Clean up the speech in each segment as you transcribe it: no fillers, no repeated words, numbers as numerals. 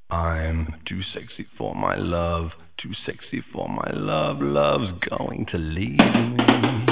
I'm too sexy for my love, too sexy for my love, love's going to leave me.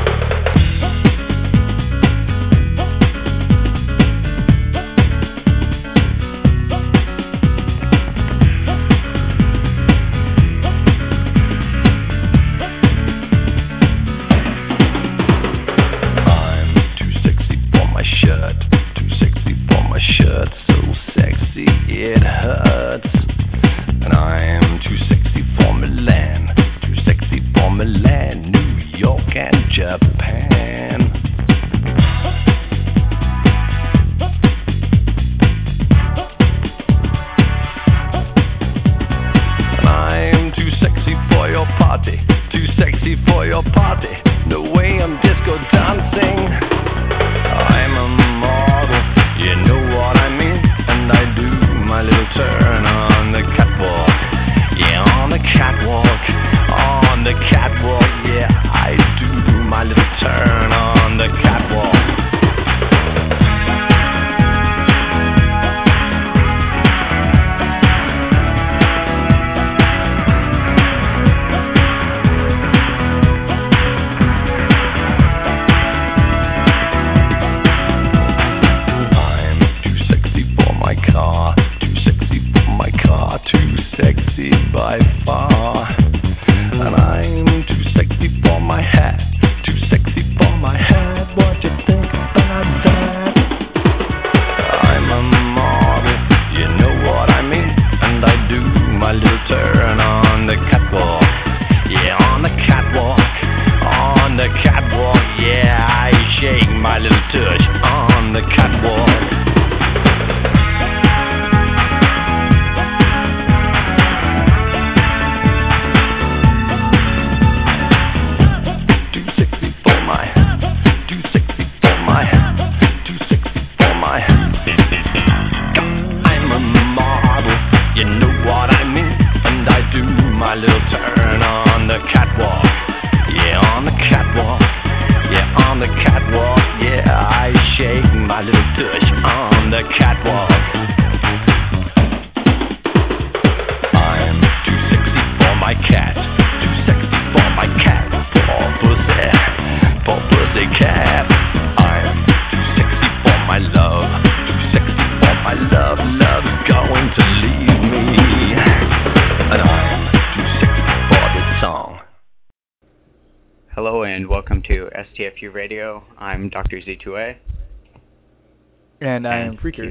STFU Radio. I'm Dr. Z2A. And I am Freaker.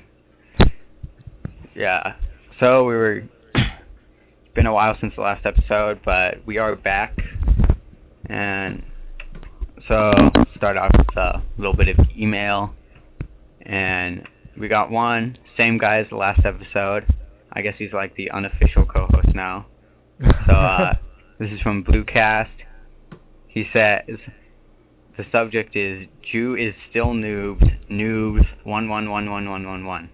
Yeah. So it's been a while since the last episode, but we are back. And so start off with a little bit of email. And we got one, same guy as the last episode. I guess he's like the unofficial co-host now. So this is from Bluecast. He says, the subject is Jew is still noobs 11111111.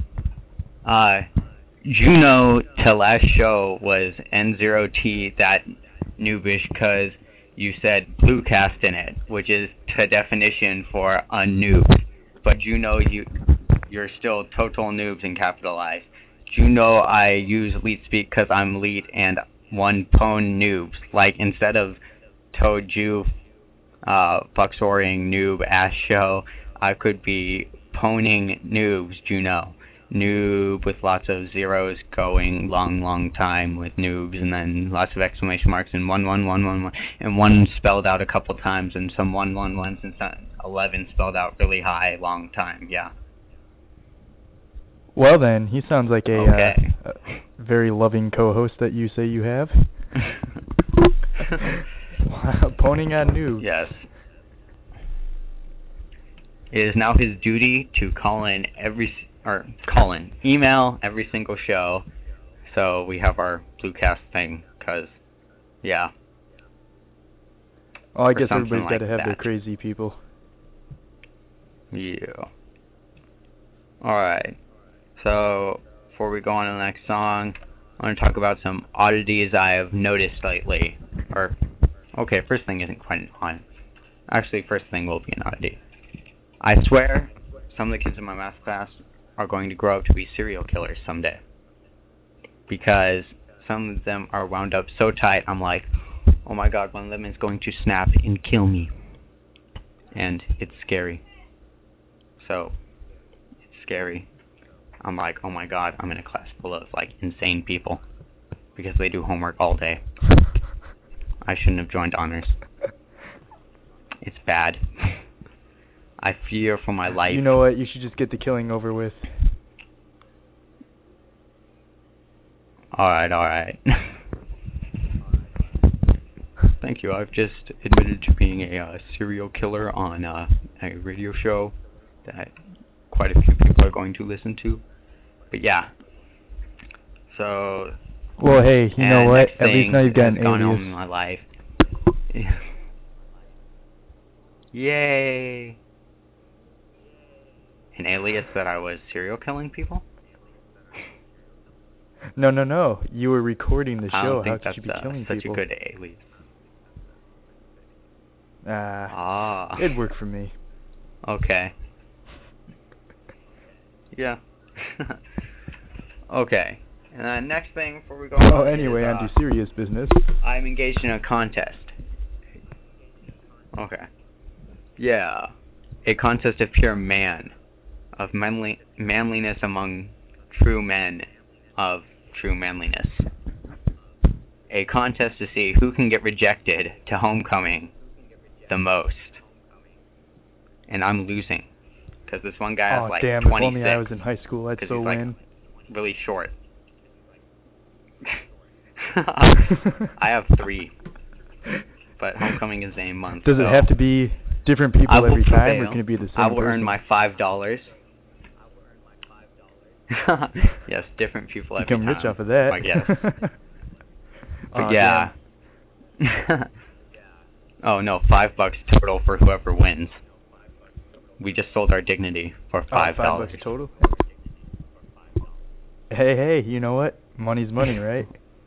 Juno to last show was N0T that noobish because you said Bluecast in it, which is the definition for a noob. But Juno, you're still total noobs in capitalized. Juno, I use leet speak because I'm leet and one pwn noobs. Like instead of Toad Jew, fuck-soaring noob ass show, I could be poning noobs, Juno. Noob with lots of zeros going long time with noobs, and then lots of exclamation marks and 1111, and one spelled out a couple times, and some 111s and some 11 spelled out really high long time, yeah. Well then, he sounds like a very loving co-host that you say you have. Poning on noobs. Yes. It is now his duty to email every single show, so we have our Bluecast thing, because, yeah. Oh, I guess everybody's got to have their crazy people. Yeah. Alright, so before we go on to the next song, I want to talk about some oddities I have noticed lately. First thing isn't quite an oddity. Actually, first thing will be an oddity. I swear, some of the kids in my math class are going to grow up to be serial killers someday. because some of them are wound up so tight, I'm like, oh my god, one of them is going to snap and kill me. And it's scary. So, it's scary. I'm like, oh my god, I'm in a class full of, like, insane people. Because they do homework all day. I shouldn't have joined honors. It's bad. I fear for my life. You know what? You should just get the killing over with. Alright. Thank you. I've just admitted to being a serial killer on a radio show that quite a few people are going to listen to. But yeah. So. Well, hey, you know what? At least now you've got an alias. On in my life. Yay! An alias that I was serial killing people? No. You were recording the show. How could you be killing such people? Such a good alias. It worked for me. Okay. Yeah. Okay. And next thing before we go on anyway, on to serious business. I'm engaged in a contest. Okay. Yeah. A contest of pure man. Of manliness among true men of true manliness. A contest to see who can get rejected to homecoming the most. And I'm losing. Because this one guy is like 26. If only I was in high school, I'd so win. Like really short. I have 3. But homecoming is the same month. Does it have to be different people every time, or can it be the same I will person? earn my $5. Yes, different people every time. Become rich off of that. I guess. But yeah. Oh no, $5 total for whoever wins. We just sold our dignity for $5. $5 total? Hey, you know what? Money's money, right?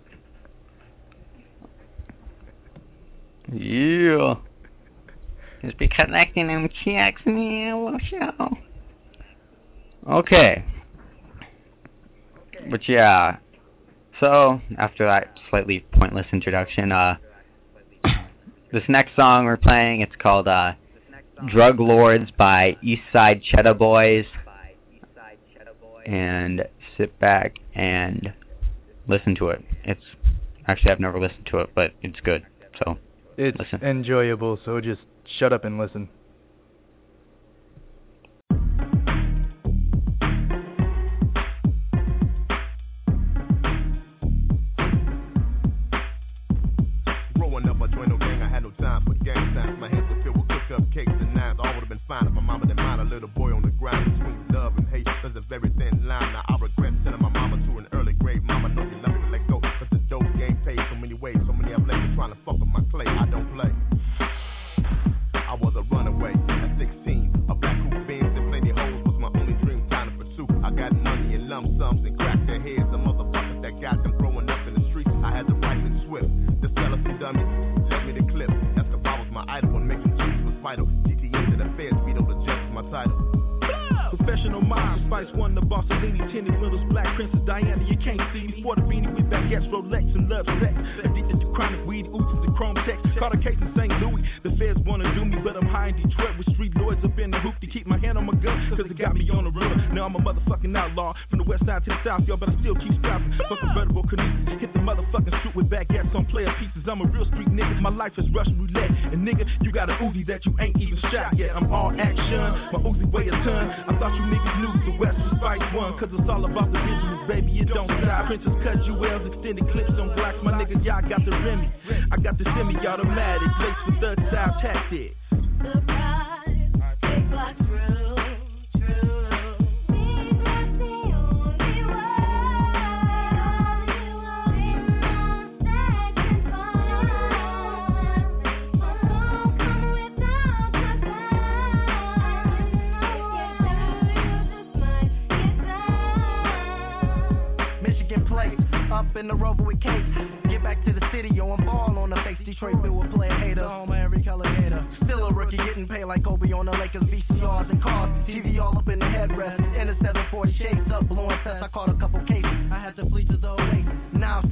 Yeah. Just be collecting them checks, man. Show. Okay. But yeah. So, after that slightly pointless introduction, this next song we're playing, it's called Drug Lords by Eastside Cheddar Boys. And sit back and listen to it. Actually, I've never listened to it, but it's good. So, it's listen. Enjoyable, so just shut up and listen. Growing up, I joined no gang, I had no time for gang signs. My hands were filled with cook-up cakes and knives. All would have been fine if my mama didn't mind a little boy on the ground between love and hate. There's a very thin line. Now I regret sending my mama to an early grave. Mama knows you love me to let go, but the dope game pays so many ways. So many I've been trying to fuck with my clay. I don't play. I was a runaway at 16. A black coupe beans and plenty hoes was my only dream time to pursue. I got money in lump sums and cracked their heads. The motherfuckers that got them growing up in the streets. I had to write and swift. The seller some dummies left me the clip. Escobar was my idol when making cheese was vital. GTA to the feds, Vito the Jets was my title. Professional mind, Spice One, the Bossellini, tinted windows, Black Princess, Diana, you can't see me. For the beanie with baguettes, Rolex, and love sex. Addicted to chronic weed, oozes the chrome text. Caught a case in St. Louis, the feds wanna do me, but I'm high in Detroit with street lords up in the hoop to keep my hand on my gun, cause it got me on the run. Now I'm a motherfucking outlaw, from the west side to the south, y'all, but I still keep scrapping. Fuck convertible canoes, hit the motherfucking street with baguettes on player pieces. I'm a real street nigga, my life is Russian roulette. And nigga, you got a Uzi that you ain't even shot yet. I'm all action, my Uzi weigh a ton. I thought you niggas knew the West was Spice One, cause it's all about the visuals, baby, it don't stop. Princess cut jewels, extended clips on blocks. My niggas, y'all got the Remy, I got the semi-automatic, place for third style tactics. Surprise, big block true. Up in the Rover with cake. Get back to the city, yo, I'm ball on the face. Detroit filled with player haters. Home of every color gator. Still a rookie getting paid like Kobe on the Lakers. VCRs and cars. TV all up in the headrest. Interceptor 40 shades up, blowing tests. I caught a couple cases. I had to flee to the Oasis.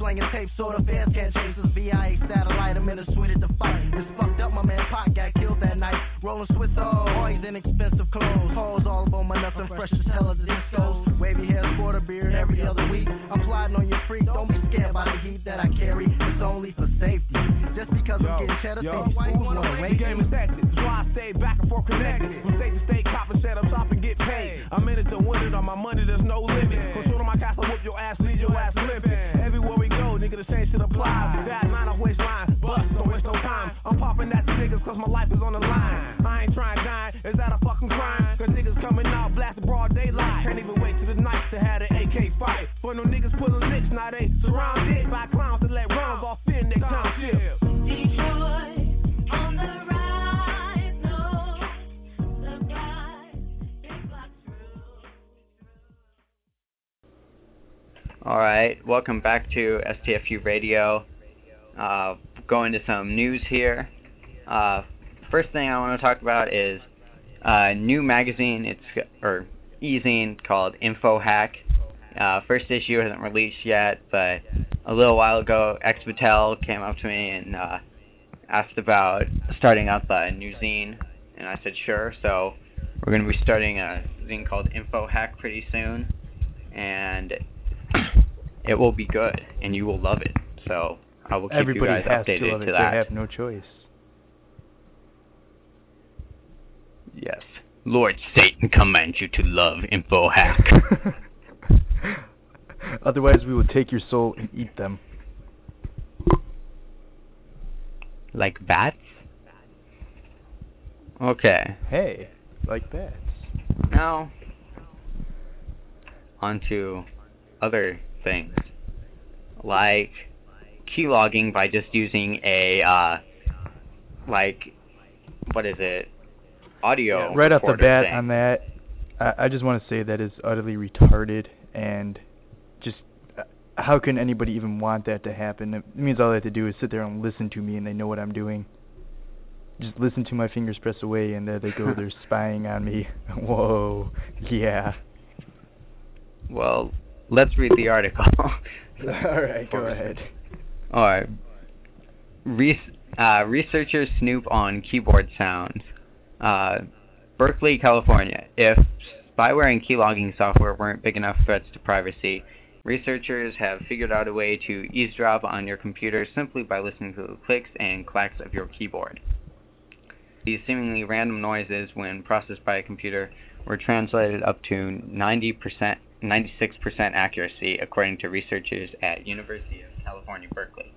slanging tapes so the fans can't chase us. VIA satellite, I'm in a suite at the fight. It's fucked up, my man Pac got killed that night. Rolling Swiss always in expensive clothes. Hoes all up on my nuts, I'm fresh as hell as the discos. Wavy hair, sport a beard every other week. I'm plotting on your freak, don't be scared by the heat that I carry. It's only for safety. Just because I'm getting cheddar, these fools wanna wait. The game is hectic, that's why I stay back and forth connected. From state to state, cop and set up shop and get paid. I'm in it to win it, on my money there's no limit. Control my castle, whoop your ass, leave your ass limping. Everywhere we go, nigga, the same shit applies. That line off waistline, bust, don't waste no time. I'm popping at the niggas cause my life is on the line. I ain't trying to die, is that a fucking crime? Cause niggas coming out, blasting broad daylight. Can't even wait till the night to have an AK fight. For no niggas pulling licks, now they surrounded by clowns that let rounds off in their township. Detroit on the rise, no surprise, big blocks through. Alright, welcome back to STFU Radio. Going to some news here. First thing I want to talk about is a new magazine, or e-zine called InfoHack. First issue hasn't released yet, but a little while ago, Expatel came up to me and asked about starting up a new zine, and I said sure. So we're going to be starting a zine called InfoHack pretty soon, and it will be good, and you will love it. So I will keep you guys updated to that. They have no choice. Yes. Lord Satan commands you to love InfoHack. Otherwise, we will take your soul and eat them. Like bats? Okay. Hey, like bats. Now, on to other things. Like keylogging by just using a, what is it? Audio right off the bat thing. on that, I just want to say that is utterly retarded, and just how can anybody even want that to happen? It means all they have to do is sit there and listen to me, and they know what I'm doing. Just listen to my fingers press away, and there they go, they're spying on me. Whoa, yeah. Well, let's read the article. Alright, go ahead. Alright. Researchers snoop on keyboard sounds. Berkeley, California. If spyware and keylogging software weren't big enough threats to privacy, researchers have figured out a way to eavesdrop on your computer simply by listening to the clicks and clacks of your keyboard. These seemingly random noises, when processed by a computer, were translated up to 96% accuracy, according to researchers at University of California, Berkeley.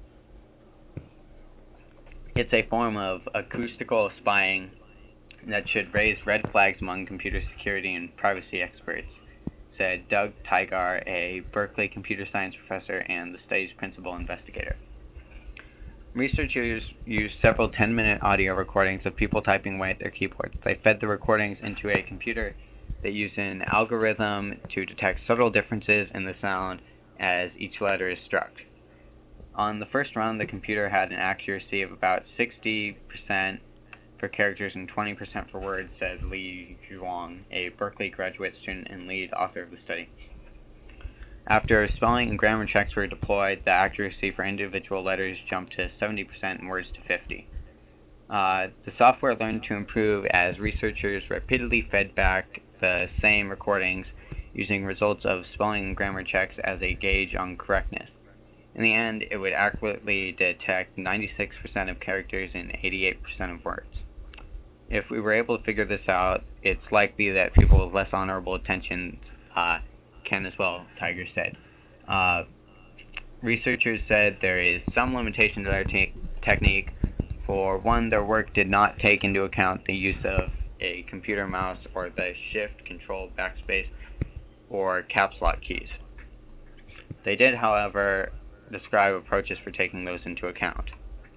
It's a form of acoustical spying that should raise red flags among computer security and privacy experts, said Doug Tygar, a Berkeley computer science professor and the study's principal investigator. Researchers used several 10-minute audio recordings of people typing away at their keyboards. They fed the recordings into a computer that used an algorithm to detect subtle differences in the sound as each letter is struck. On the first run, the computer had an accuracy of about 60% for characters and 20% for words, said Li Zhuang, a Berkeley graduate student and lead author of the study. After spelling and grammar checks were deployed, the accuracy for individual letters jumped to 70% and words to 50%. The software learned to improve as researchers repeatedly fed back the same recordings using results of spelling and grammar checks as a gauge on correctness. In the end, it would accurately detect 96% of characters and 88% of words. If we were able to figure this out, it's likely that people with less honorable intentions can as well, Tiger said. Researchers said there is some limitation to their technique. For one, their work did not take into account the use of a computer mouse or the shift, control, backspace, or caps lock keys. They did, however, describe approaches for taking those into account.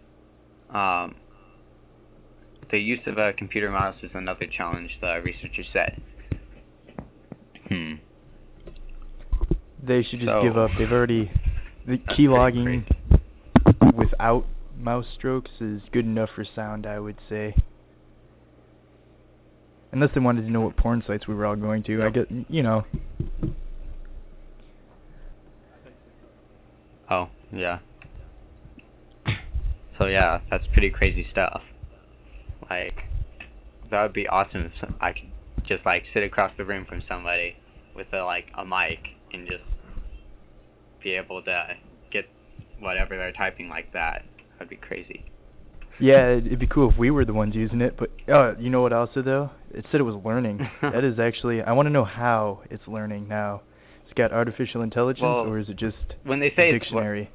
The use of a computer mouse is another challenge, the researchers said. They should just give up. They've already... The keylogging without mouse strokes is good enough for sound, I would say. Unless they wanted to know what porn sites we were all going to. I get, you know. Oh, yeah. So yeah, that's pretty crazy stuff. Like, that would be awesome if I could just like sit across the room from somebody with a mic and just be able to get whatever they're typing like that. That'd be crazy. Yeah, it'd be cool if we were the ones using it, but you know what also though? It said it was learning. That is actually, I want to know how it's learning now. It's got artificial intelligence, or is it just when they say a dictionary?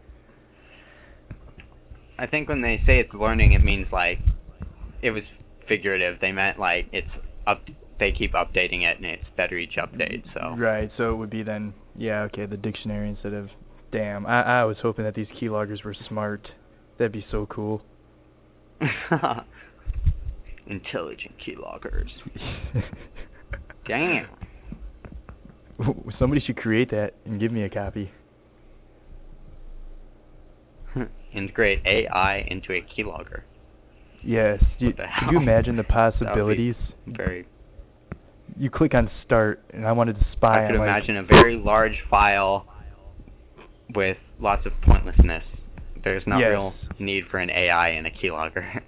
I think when they say it's learning, it means like it was figurative. They meant like it's up. They keep updating it, and it's better each update. So Right, so it would be then, yeah, okay, the dictionary instead of, damn, I was hoping that these keyloggers were smart. That'd be so cool. Intelligent keyloggers. Damn. Somebody should create that and give me a copy. Integrate AI into a keylogger. Yes. What the hell? Could you imagine the possibilities? Very. You click on start, and I wanted to spy. I could on, imagine a very large file with lots of pointlessness. There's no real need for an AI in a keylogger.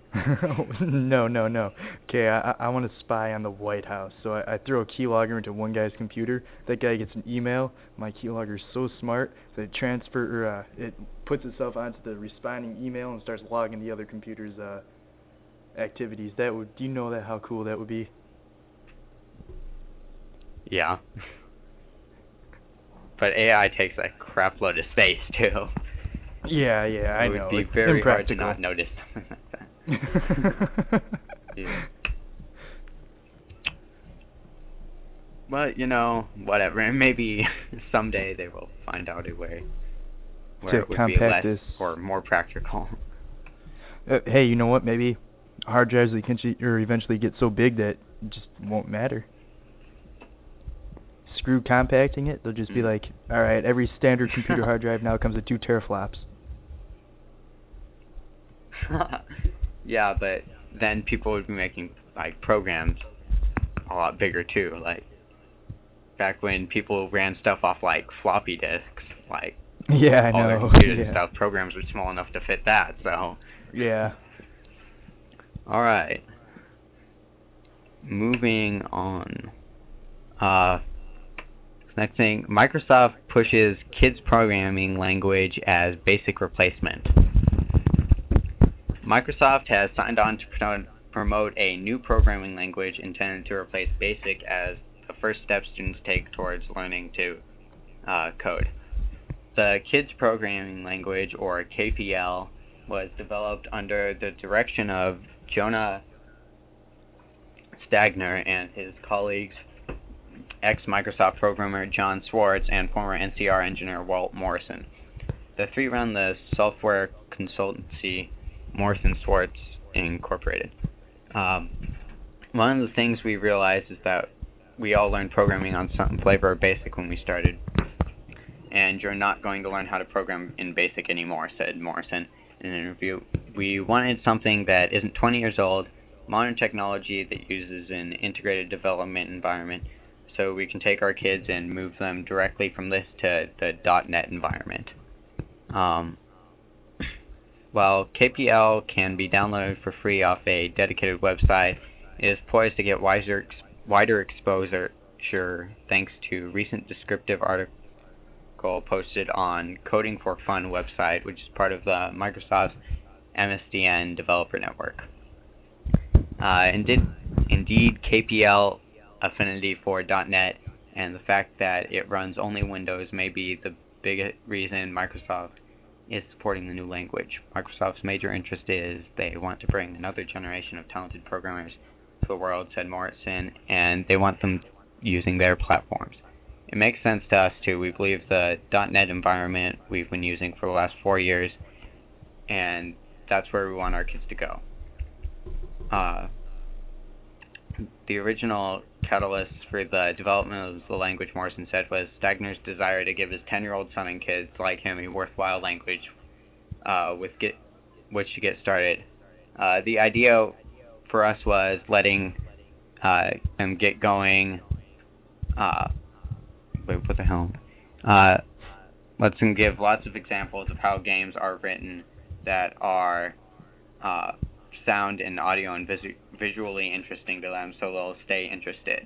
No. Okay, I want to spy on the White House. So I throw a keylogger into one guy's computer. That guy gets an email. My keylogger is so smart that it puts itself onto the responding email and starts logging the other computer's activities. Do you know how cool that would be? Yeah. But AI takes a crap load of space too. Yeah, I know. It would be it's very hard to impractical. not notice something like that. Yeah. But, whatever. Maybe someday they will find out a way where it would be less or more practical. Hey, you know what? Maybe hard drives eventually get so big that it just won't matter. Screw compacting it. They'll just be like, all right, every standard computer hard drive now comes with 2 teraflops. Yeah, but then people would be making like programs a lot bigger too. Like back when people ran stuff off like floppy disks, like yeah, I all know. their computers and stuff, programs were small enough to fit that. So yeah. All right. Moving on. Next thing, Microsoft pushes kids programming language as basic replacement. Microsoft has signed on to promote a new programming language intended to replace BASIC as the first step students take towards learning to code. The Kids Programming Language, or KPL, was developed under the direction of Jonah Stagner and his colleagues, ex-Microsoft programmer John Swartz and former NCR engineer Walt Morrison. The three run the software consultancy Morrison Swartz Incorporated. One of the things we realized is that we all learned programming on some flavor of BASIC when we started, and you're not going to learn how to program in BASIC anymore, said Morrison in an interview. We wanted something that isn't 20 years old, modern technology that uses an integrated development environment, so we can take our kids and move them directly from this to the .NET environment. While KPL can be downloaded for free off a dedicated website, it is poised to get wider exposure thanks to recent descriptive article posted on Coding for Fun website, which is part of the Microsoft's MSDN developer network. Indeed, KPL affinity for .NET and the fact that it runs only Windows may be the biggest reason Microsoft is supporting the new language. Microsoft's major interest is they want to bring another generation of talented programmers to the world, said Morrison, and they want them using their platforms. It makes sense to us too. We believe the .NET environment we've been using for the last 4 years, and that's where we want our kids to go. The original catalyst for the development of the language, Morrison said, was Stagner's desire to give his 10-year-old son and kids like him a worthwhile language with which to get started. The idea for us was letting them get going. Wait, what the hell? Let's give lots of examples of how games are written that are sound and audio and visually interesting to them, so they'll stay interested.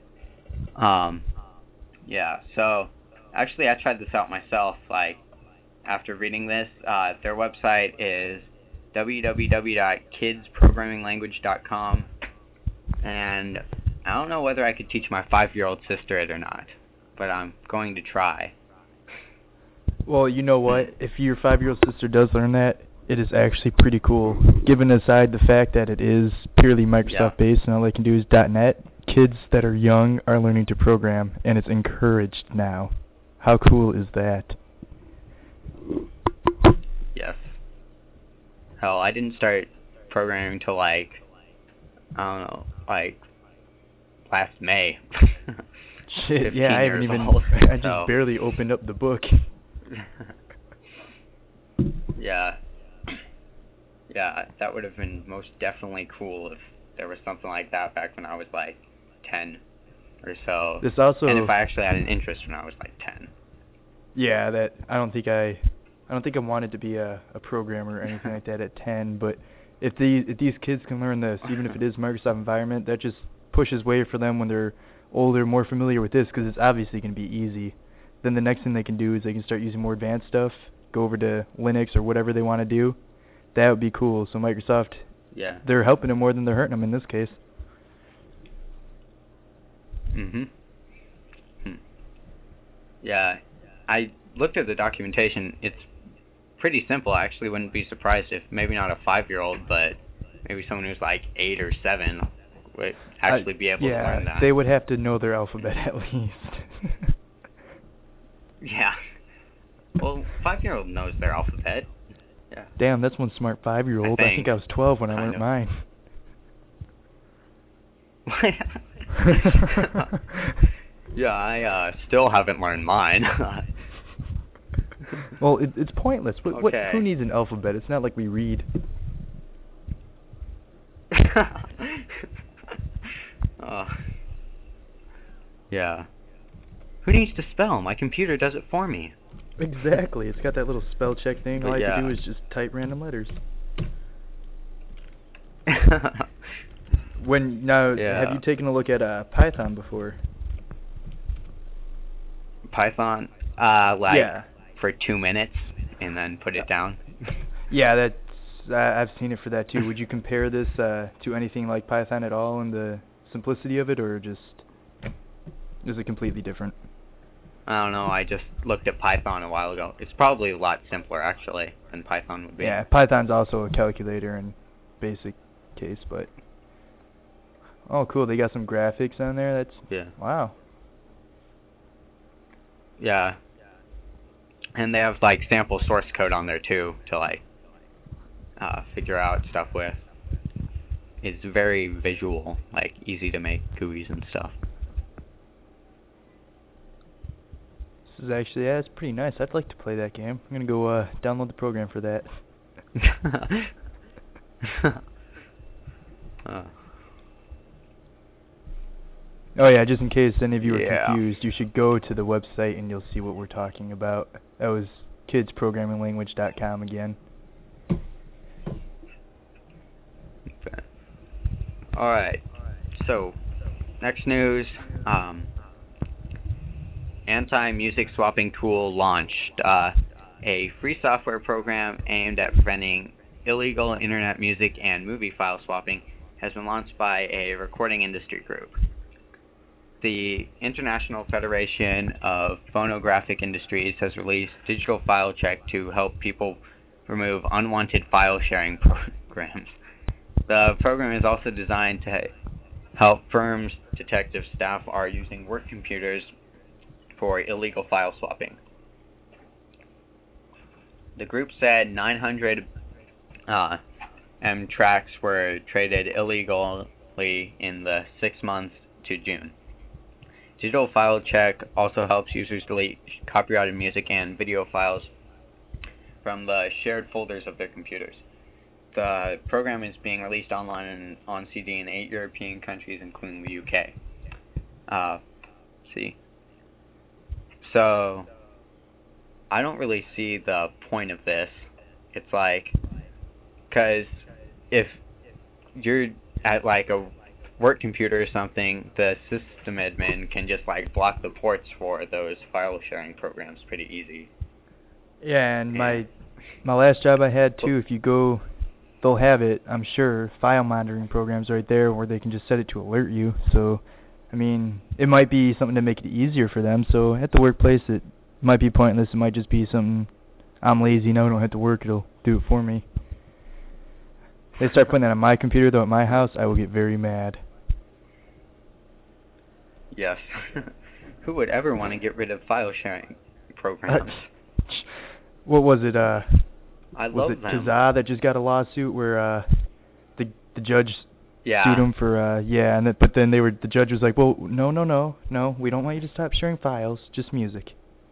Yeah, so actually I tried this out myself, like, after reading this. Their website is www.kidsprogramminglanguage.com, and I don't know whether I could teach my 5-year-old sister it or not, but I'm going to try. Well, you know what? If your 5-year-old sister does learn that, it is actually pretty cool. Given aside the fact that it is purely Microsoft-based and all they can do is .NET, kids that are young are learning to program, and it's encouraged now. How cool is that? Yes. Hell, I didn't start programming till, like, I don't know, like, last May. Shit, yeah, I haven't even, old, I just barely opened up the book. Yeah. Yeah, that would have been most definitely cool if there was something like that back when I was, like, 10 or so. This also, and if I actually had an interest when I was, like, 10. Yeah, that I don't think I wanted to be a programmer or anything like that at 10, but if these kids can learn this, even if it is Microsoft environment, that just pushes way for them when they're older, more familiar with this, because it's obviously going to be easy. Then the next thing they can do is they can start using more advanced stuff, go over to Linux or whatever they want to do. That would be cool. So Microsoft, yeah, they're helping them more than they're hurting them in this case. Yeah, I looked at the documentation. It's pretty simple. I actually wouldn't be surprised if maybe not a 5-year-old, but maybe someone who's like 8 or 7 would actually be able to learn that. Yeah, they would have to know their alphabet at least. Yeah. Well, 5-year-old knows their alphabet. Yeah. Damn, that's one smart 5-year-old. I think I was 12 when I learned mine. Yeah, I still haven't learned mine. Well, it's pointless. Okay. Who needs an alphabet? It's not like we read. Yeah. Who needs to spell? My computer does it for me. Exactly. It's got that little spell check thing. All I have to do is just type random letters. Have you taken a look at Python before? Python? For 2 minutes and then put it down? Yeah, that's I've seen it for that too. Would you compare this to anything like Python at all in the simplicity of it, or just is it completely different? I don't know. I just looked at Python a while ago. It's probably a lot simpler, actually, than Python would be. Yeah, Python's also a calculator in basic case, but... Oh, cool. They got some graphics on there. That's... Wow. Yeah. And they have, like, sample source code on there, too, to, like, figure out stuff with. It's very visual, like, easy to make GUIs and stuff. This is actually, it's pretty nice. I'd like to play that game. I'm gonna go download the program for that. Oh yeah, just in case any of you are confused, you should go to the website and you'll see what we're talking about. That was kidsprogramminglanguage.com again. Okay. Alright, so, next news, Anti-Music Swapping Tool launched, a free software program aimed at preventing illegal internet music and movie file swapping has been launched by a recording industry group. The International Federation of Phonographic Industries has released Digital File Check to help people remove unwanted file sharing programs. The program is also designed to help firms detect if staff are using work computers for illegal file swapping. The group said 900 M tracks were traded illegally in the 6 months to June. Digital File Check also helps users delete copyrighted music and video files from the shared folders of their computers. The program is being released online and on CD in 8 European countries, including the UK. So, I don't really see the point of this. It's like, because if you're at like a work computer or something, the system admin can just like block the ports for those file sharing programs pretty easy. Yeah, and my last job I had too, if you go, they'll have it, I'm sure, file monitoring programs right there where they can just set it to alert you. So, I mean, it might be something to make it easier for them. So at the workplace, it might be pointless. It might just be something, I'm lazy now, I don't have to work, it'll do it for me. If they start putting that on my computer, though, at my house, I will get very mad. Yes. Who would ever want to get rid of file sharing programs? What was it, I was love it them. Kazaa that just got a lawsuit where the judge Yeah. sued him for but then the judge was like, well, no, we don't want you to stop sharing files, just music.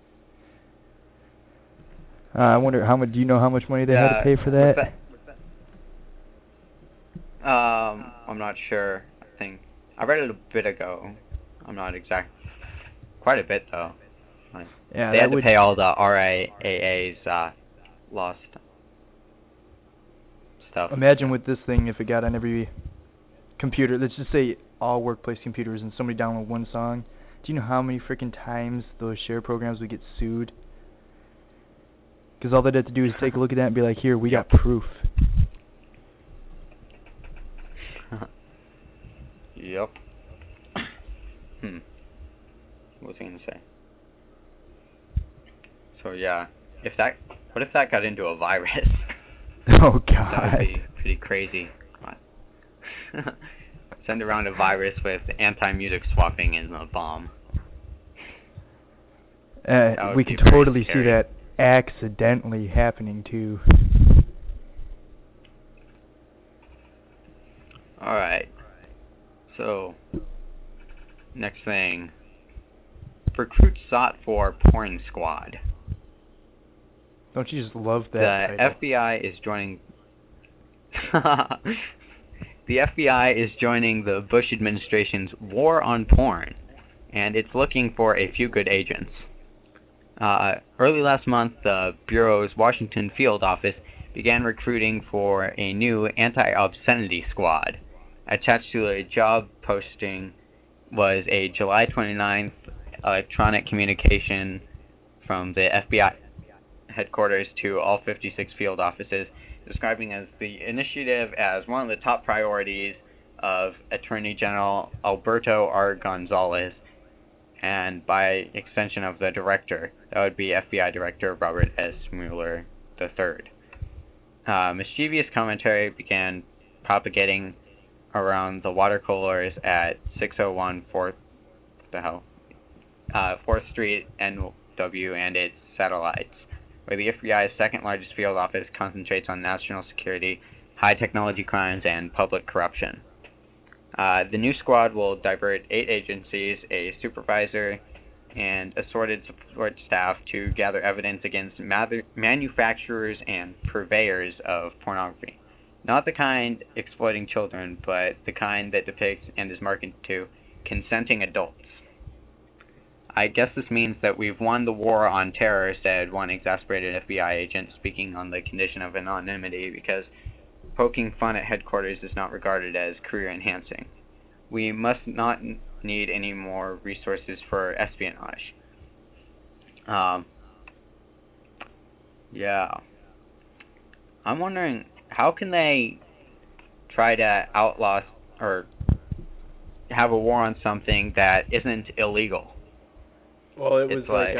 I wonder do you know how much money they had to pay for that? I'm not sure. I think I read it a bit ago. I'm not exact. Quite a bit though. Yeah, they had to pay all the RIAA's lost stuff. Imagine with this thing if it got on every computer. Let's just say all workplace computers, and somebody download one song. Do you know how many freaking times those share programs would get sued? Because all they'd have to do is take a look at that and be like, here, we got proof. Yep. What was I going to say? So yeah, what if that got into a virus? Oh, God. That would be pretty crazy. Send around a virus with anti-music swapping in the bomb. We can totally see that accidentally happening too. Alright. So, next thing. Recruit sought for porn squad. Don't you just love that The title? FBI is joining... The FBI is joining the Bush administration's war on porn, and it's looking for a few good agents. Early last month, the Bureau's Washington field office began recruiting for a new anti-obscenity squad. Attached to a job posting was a July 29th electronic communication from the FBI headquarters to all 56 field offices, describing as the initiative as one of the top priorities of Attorney General Alberto R. Gonzales, and by extension of the director, that would be FBI Director Robert S. Mueller III. Mischievous commentary began propagating around the water coolers at 601 4th Street NW and its satellites, where the FBI's second largest field office concentrates on national security, high technology crimes, and public corruption. The new squad will divert 8 agencies, a supervisor, and assorted support staff to gather evidence against manufacturers and purveyors of pornography. Not the kind exploiting children, but the kind that depicts and is marketed to consenting adults. I guess this means that we've won the war on terror, said one exasperated FBI agent, speaking on the condition of anonymity, because poking fun at headquarters is not regarded as career-enhancing. We must not need any more resources for espionage. Yeah. I'm wondering, how can they try to outlaw or have a war on something that isn't illegal? Well, it was It's like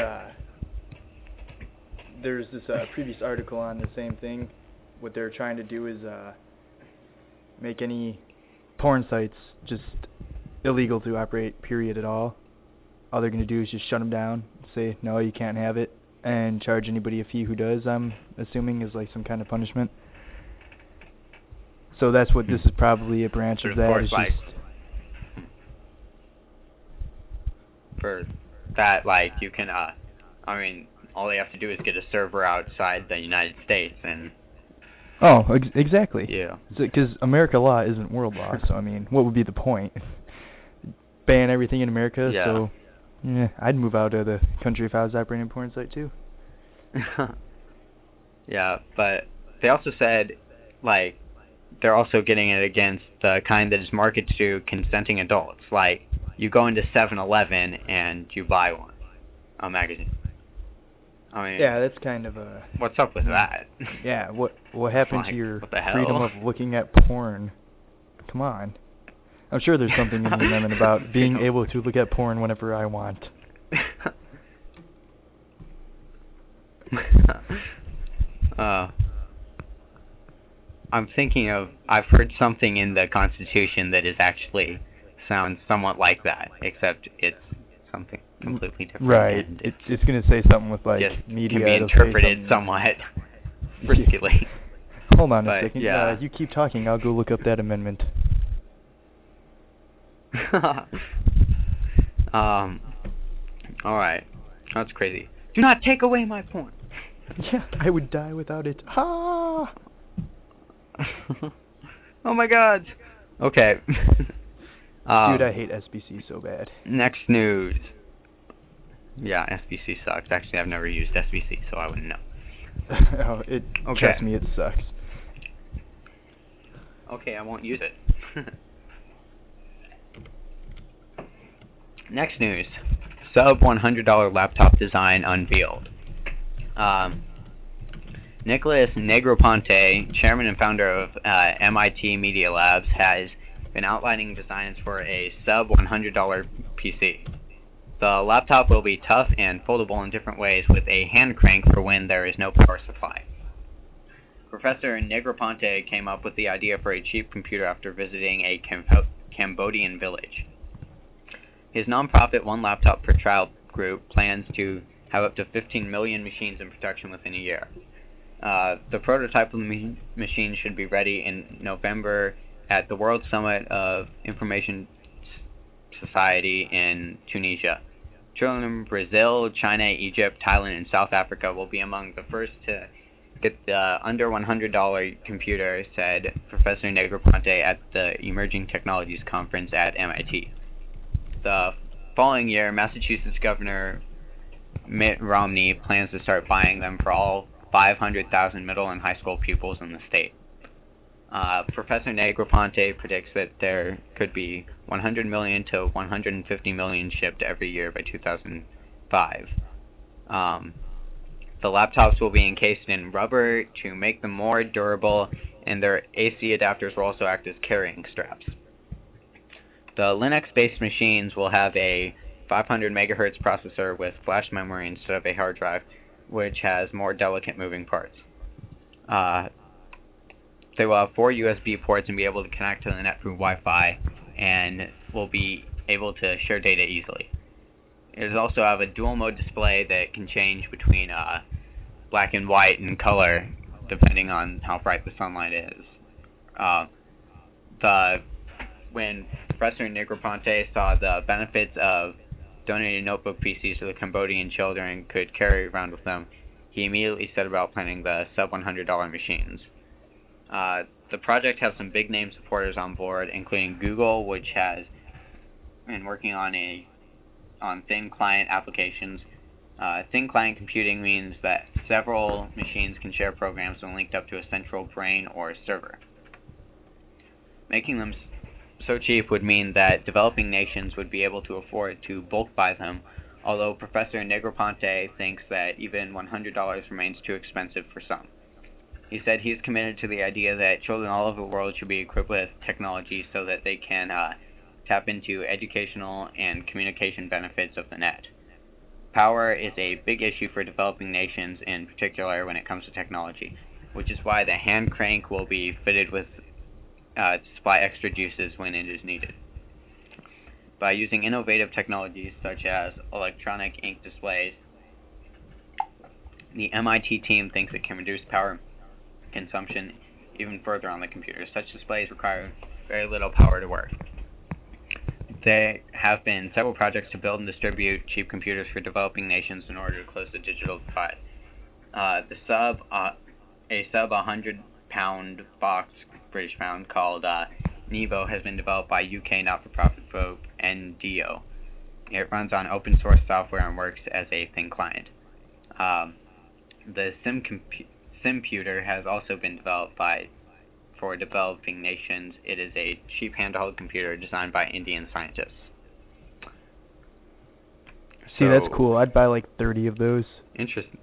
there's this previous article on the same thing. What they're trying to do is make any porn sites just illegal to operate, period, at all. All they're going to do is just shut them down, say, no, you can't have it, and charge anybody a fee who does, I'm assuming, is like some kind of punishment. So that's what this is probably a branch But of of that. course, It's like, just for that, like, you can, all they have to do is get a server outside the United States, and... Oh, exactly. Yeah. Because America law isn't world law, so, I mean, what would be the point? Ban everything in America, Yeah. so, yeah, I'd move out of the country if I was operating a porn site, too. Yeah, but they also said, like, they're also getting it against the kind that is marketed to consenting adults. Like, you go into 7-Eleven and you buy one, a magazine. I mean, Yeah, that's kind of a. what's up with that? Yeah, what happened Like, to your what the hell? freedom of looking at porn? Come on. I'm sure there's something in the amendment about being able to look at porn whenever I want. I'm thinking of, I've heard something in the Constitution that is actually sounds somewhat like that, except it's something completely different. Right. and It's going to say something with like just media. can be it'll say interpreted something- somewhat riskily. Hold on a But, second. yeah. You keep talking. I'll go look up that amendment. Alright. That's crazy. Do not take away my porn. Yeah, I would die without it. Ah! Oh my god. Okay. Dude, I hate SBC so bad. Next news. Yeah, SBC sucks. Actually, I've never used SBC, so I wouldn't know. Okay. Okay. Trust me, it sucks. Okay, I won't use it. Next news. Sub $100 laptop design unveiled. Nicholas Negroponte, chairman and founder of MIT Media Labs, has been outlining designs for a sub $100 PC. The laptop will be tough and foldable in different ways with a hand crank for when there is no power supply. Professor Negroponte came up with the idea for a cheap computer after visiting a Cambodian village. His nonprofit One Laptop per Child group plans to have up to 15 million machines in production within a year. The prototype of the machine should be ready in November at the World Summit of Information Society in Tunisia. Children in Brazil, China, Egypt, Thailand, and South Africa will be among the first to get the under $100 computer, said Professor Negroponte at the Emerging Technologies Conference at MIT. The following year, Massachusetts Governor Mitt Romney plans to start buying them for all 500,000 middle and high school pupils in the state. Professor Negroponte predicts that there could be 100 million to 150 million shipped every year by 2005. The laptops will be encased in rubber to make them more durable, and their AC adapters will also act as carrying straps. The Linux-based machines will have a 500 megahertz processor with flash memory instead of a hard drive, which has more delicate moving parts. They will have 4 USB ports and be able to connect to the net through Wi-Fi, and will be able to share data easily. It will also have a dual mode display that can change between black and white and color depending on how bright the sunlight is. When Professor Negroponte saw the benefits of donating notebook PCs to the Cambodian children could carry around with them, he immediately set about planning the sub $100 machines. The project has some big name supporters on board, including Google, which has been working on thin client applications. Thin client computing means that several machines can share programs when linked up to a central brain or server. Making them so cheap would mean that developing nations would be able to afford to bulk buy them, although Professor Negroponte thinks that even $100 remains too expensive for some. He said he's committed to the idea that children all over the world should be equipped with technology so that they can tap into educational and communication benefits of the net. Power is a big issue for developing nations, in particular when it comes to technology, which is why the hand crank will be fitted with to supply extra juices when it is needed. By using innovative technologies such as electronic ink displays, the MIT team thinks it can reduce power consumption even further on the computer. Such displays require very little power to work. There have been several projects to build and distribute cheap computers for developing nations in order to close the digital divide. A sub 100-pound box, British pound, called Nevo has been developed by UK not-for-profit group NDO. It runs on open source software and works as a thin client. the Simputer has also been developed for developing nations. It is a cheap handheld computer designed by Indian scientists. See, that's So, cool. I'd buy like 30 of those. Interesting.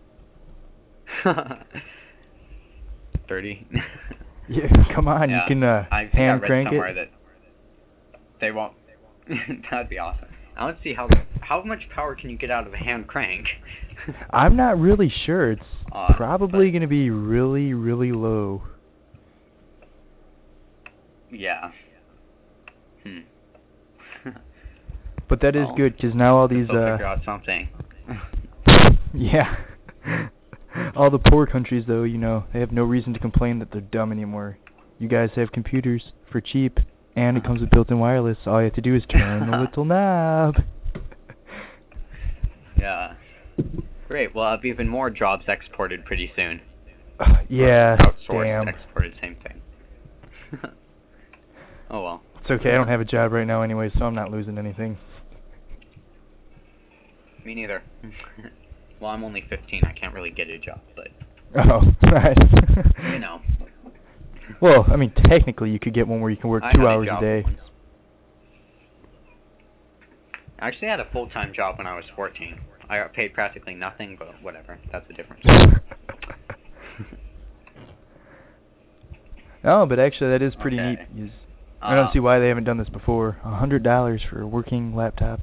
30? Yeah, come on, Yeah, you can I think hand I read crank somewhere it. that they won't. That'd be awesome. I want to see how much power can you get out of a hand crank. I'm not really sure. It's probably but- going to be really, really low. Yeah. But that is Well, good because now all these, They'll figure out something. yeah, all the poor countries though, you know, they have no reason to complain that they're dumb anymore. You guys have computers for cheap, and it comes with built-in wireless. All you have to do is turn the little knob. Yeah. Great. Well, I'll have even more jobs exported pretty soon. Yeah, Outsourced, damn. exported, same thing. Oh well. It's okay. I don't have a job right now anyway, so I'm not losing anything. Me neither. Well, I'm only 15. I can't really get a job, but Oh, right. you know. Well, I mean, technically, you could get one where you can work I 2 had hours a job day. once. I actually had a full-time job when I was 14. I got paid practically nothing, but whatever. That's a different story. Oh, but actually, that is pretty Okay. neat. I don't see why they haven't done this before. $100 for a working laptop.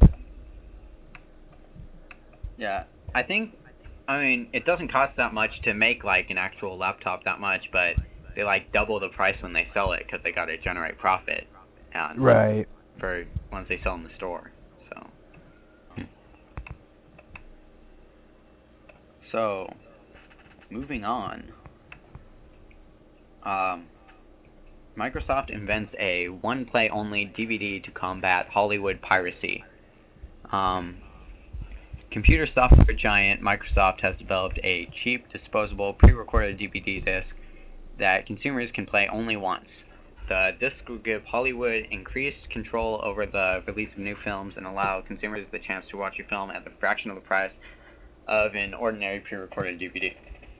Yeah, I mean, it doesn't cost that much to make, like, an actual laptop that much, but they, like, double the price when they sell it because they got to generate profit. And Right. For once they sell in the store, so. So, moving on. Microsoft invents a one-play-only DVD to combat Hollywood piracy. Computer software giant Microsoft has developed a cheap, disposable, pre-recorded DVD disc that consumers can play only once. The disc will give Hollywood increased control over the release of new films and allow consumers the chance to watch a film at a fraction of the price of an ordinary pre-recorded DVD.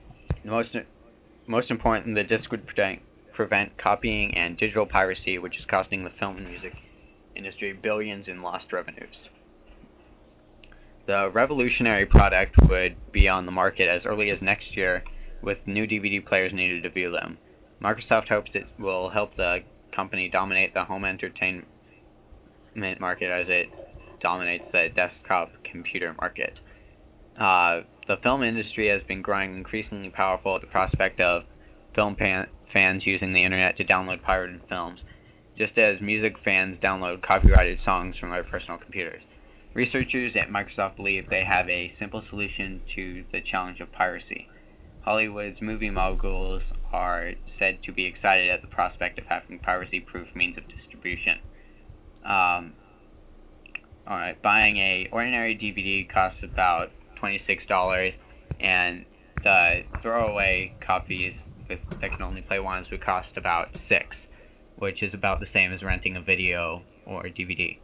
Most important, the disc would prevent copying and digital piracy, which is costing the film and music industry billions in lost revenues. The revolutionary product would be on the market as early as next year, with new DVD players needed to view them. Microsoft hopes it will help the company dominate the home entertainment market as it dominates the desktop computer market. The film industry has been growing increasingly powerful at the prospect of film fans using the internet to download pirated films, just as music fans download copyrighted songs from their personal computers. Researchers at Microsoft believe they have a simple solution to the challenge of piracy. Hollywood's movie moguls are said to be excited at the prospect of having piracy-proof means of distribution. Alright, buying a ordinary DVD costs about $26, and the throwaway copies that can only play once would cost about $6, which is about the same as renting a video or a DVD.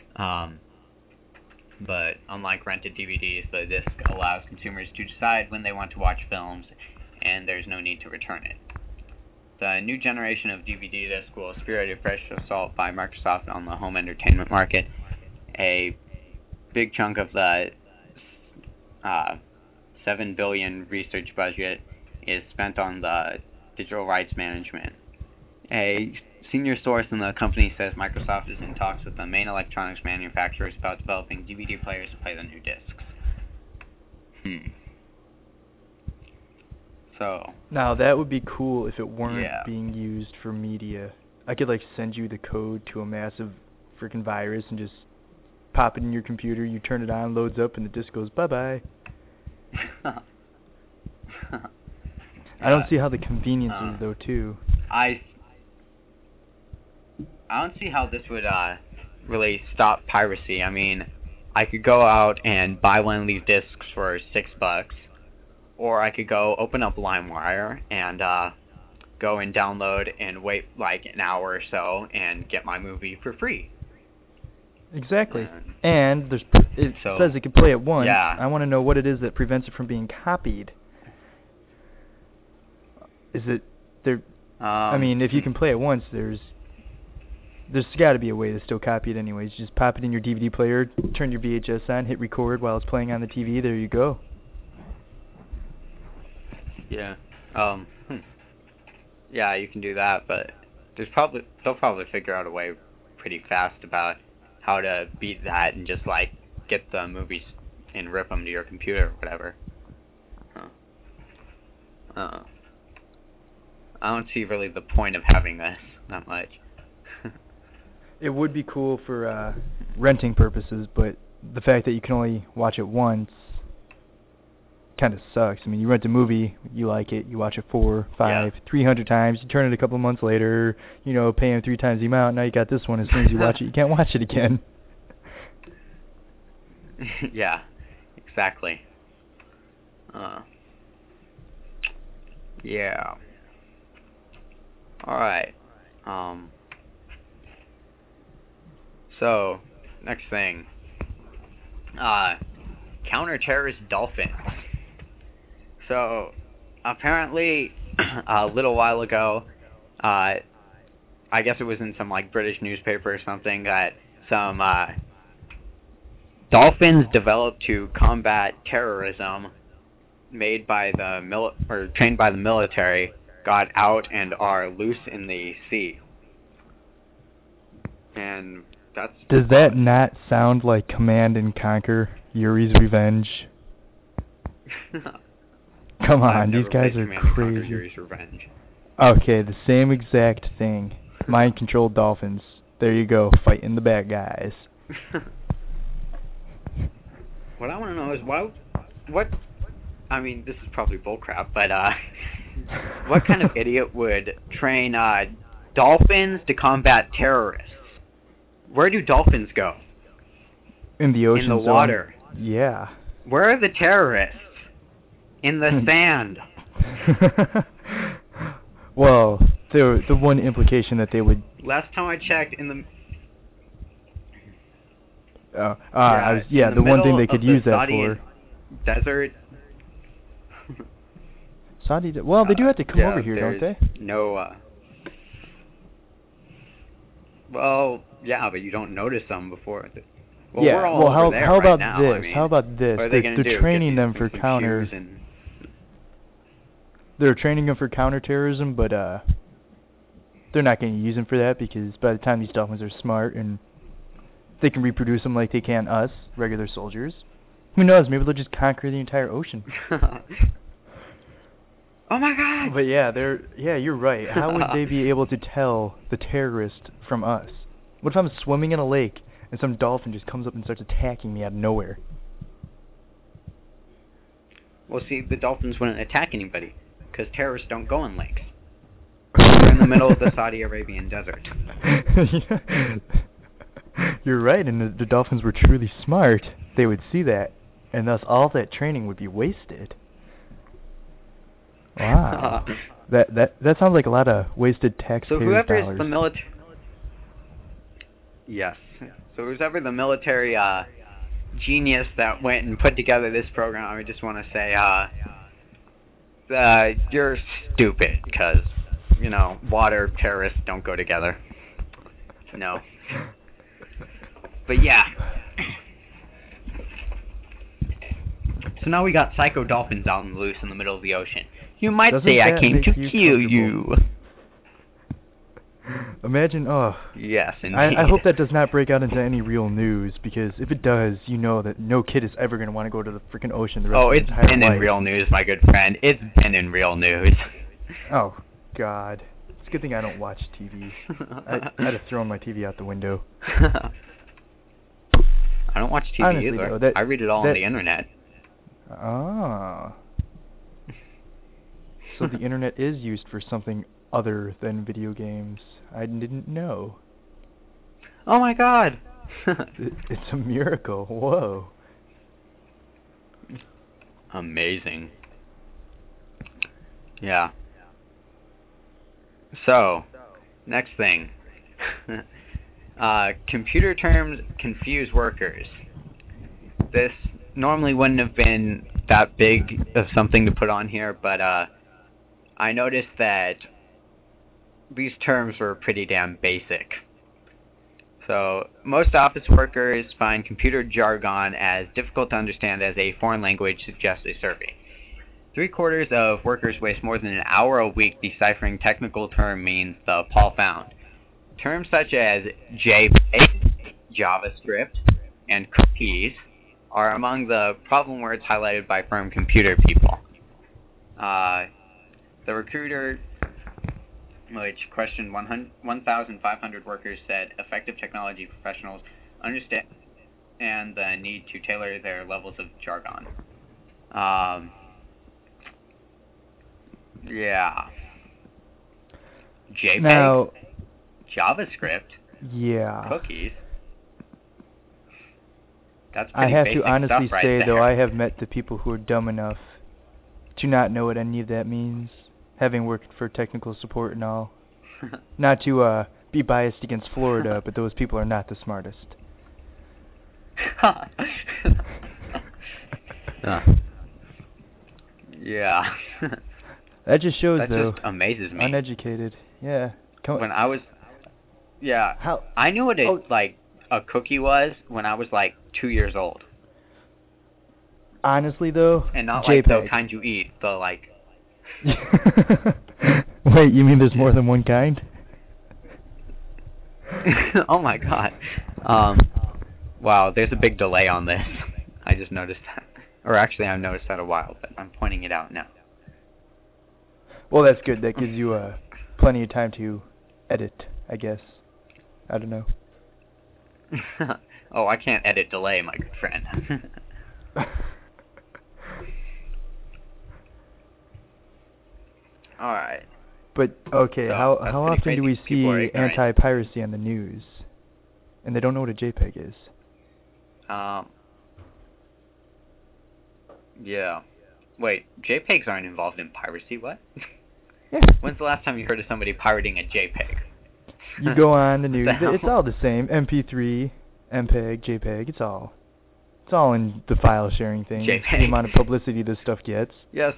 But unlike rented DVDs, the disc allows consumers to decide when they want to watch films, and there's no need to return it. The new generation of DVD disc will spirit a fresh assault by Microsoft on the home entertainment market. A big chunk of the $7 billion research budget is spent on the digital rights management. A senior source in the company says Microsoft is in talks with the main electronics manufacturers about developing DVD players to play the new discs. So. Now, that would be cool if it weren't Yeah. being used for media. I could, like, send you the code to a massive freaking virus and just pop it in your computer, you turn it on, loads up, and the disc goes bye-bye. I don't see how the convenience is, though, too. I don't see how this would really stop piracy. I mean, I could go out and buy one of these discs for $6, or I could go open up LimeWire and go and download and wait like an hour or so and get my movie for free. Exactly. And it So, says it can play it once. yeah. I want to know what it is that prevents it from being copied. Is it there? I Um, mean, if you can play it once, there's got to be a way to still copy it anyways. You just pop it in your DVD player, turn your VHS on, hit record while it's playing on the TV. There you go. Yeah. Yeah, you can do that, but they'll probably figure out a way pretty fast about how to beat that and just like get the movies and rip them to your computer or whatever. I don't see really the point of having this that much. It would be cool for renting purposes, but the fact that you can only watch it once kind of sucks. I mean, you rent a movie, you like it, you watch it 4, 5, 300 times, you turn it a couple months later, paying 3 times the amount, now you got this one, as soon as you watch it, you can't watch it again. Yeah, exactly. Yeah. Alright. So, next thing. Counter-terrorist dolphins. So, apparently, a little while ago, I guess it was in some, like, British newspaper or something, that some, dolphins developed to combat terrorism made by the trained by the military got out and are loose in the sea. And that's... Does that not sound like Command and Conquer, Yuri's Revenge? Come on, these guys are crazy. Yuri's Revenge. Okay, the same exact thing. Mind-controlled dolphins. There you go, fighting the bad guys. What I want to know is what... I mean, this is probably bullcrap, but what kind of idiot would train dolphins to combat terrorists? Where do dolphins go? In the ocean. In the water. Yeah. Where are the terrorists? In the sand. Well, the one implication that they would... Last time I checked, in the... the one thing they could use that Saudi for... desert. Saudi... Well, they do have to come over here, don't they? No, well, yeah, but you don't notice them before. Well, yeah, we're all how, over there how right about now, this? I mean, How about this? what are they gonna do? They're training them for Get these counter... shoes and- They're training them for counterterrorism, but they're not going to use them for that because by the time these dolphins are smart and they can reproduce them like they can us, regular soldiers, who knows? Maybe they'll just conquer the entire ocean. Oh my God! But yeah, you're right. How would they be able to tell the terrorist from us? What if I'm swimming in a lake and some dolphin just comes up and starts attacking me out of nowhere? Well, see, the dolphins wouldn't attack anybody because terrorists don't go in lakes. We're in the middle of the Saudi Arabian desert. You're right, and the dolphins were truly smart. They would see that, and thus all that training would be wasted. Wow. That sounds like a lot of wasted taxpayers' So whoever dollars. is the military... Yes. So who's ever the military genius that went and put together this program, I just want to say, you're stupid, because, water terrorists don't go together. No. But yeah. So now we got psycho dolphins out and loose in the middle of the ocean. You might Doesn't say I that came make to you kill you. Imagine, Yes, indeed. I hope that does not break out into any real news, because if it does, you know that no kid is ever going to want to go to the freaking ocean the rest of Oh, their it's entire been life. in real news, my good friend. It's been in real news. Oh, God. It's a good thing I don't watch TV. I'd have thrown my TV out the window. I don't watch TV Honestly, either. though, I read it all on the internet. Ah. So the internet is used for something other than video games. I didn't know. Oh my God! It's a miracle. Whoa. Amazing. Yeah. So, next thing. Computer terms confuse workers. This normally wouldn't have been that big of something to put on here, but I noticed that these terms were pretty damn basic. So, most office workers find computer jargon as difficult to understand as a foreign language, suggests a survey. 3/4 of workers waste more than an hour a week deciphering technical term means, the poll found. Terms such as JPEG, JavaScript, and cookies are among the problem words highlighted by firm computer people. The recruiter, which questioned 1,500 workers, said effective technology professionals understand the need to tailor their levels of jargon. Yeah. JPEG, Now, JavaScript, yeah. cookies. That's I pretty have basic to honestly stuff right say, there. though, I have met the people who are dumb enough to not know what any of that means, having worked for technical support and all. Not to be biased against Florida, but those people are not the smartest. Yeah. That just shows, That though, just amazes me. uneducated. Yeah. When I was, yeah, How? I knew what Oh. a cookie was when I was like 2 years old, Honestly, though, and not like the JPEG. kind you eat, the like. Wait, you mean there's more than one kind? Oh my god. Wow, there's a big delay on this. I just noticed that. Or actually, I've noticed that a while, but I'm pointing it out now. Well, that's good. That gives you plenty of time to edit, I guess. I don't know. Oh, I can't edit delay, my good friend. Alright. But okay, So, how that's how pretty often do we crazy. People are see ignorant. anti-piracy on the news, and they don't know what a JPEG is? Yeah. Wait, JPEGs aren't involved in piracy, what? Yeah. When's the last time you heard of somebody pirating a JPEG? You go on the news. hell? It's all the same. MP3, MPEG, JPEG. It's all in the file sharing thing. It's the JPEG. amount of publicity this stuff gets. Yes,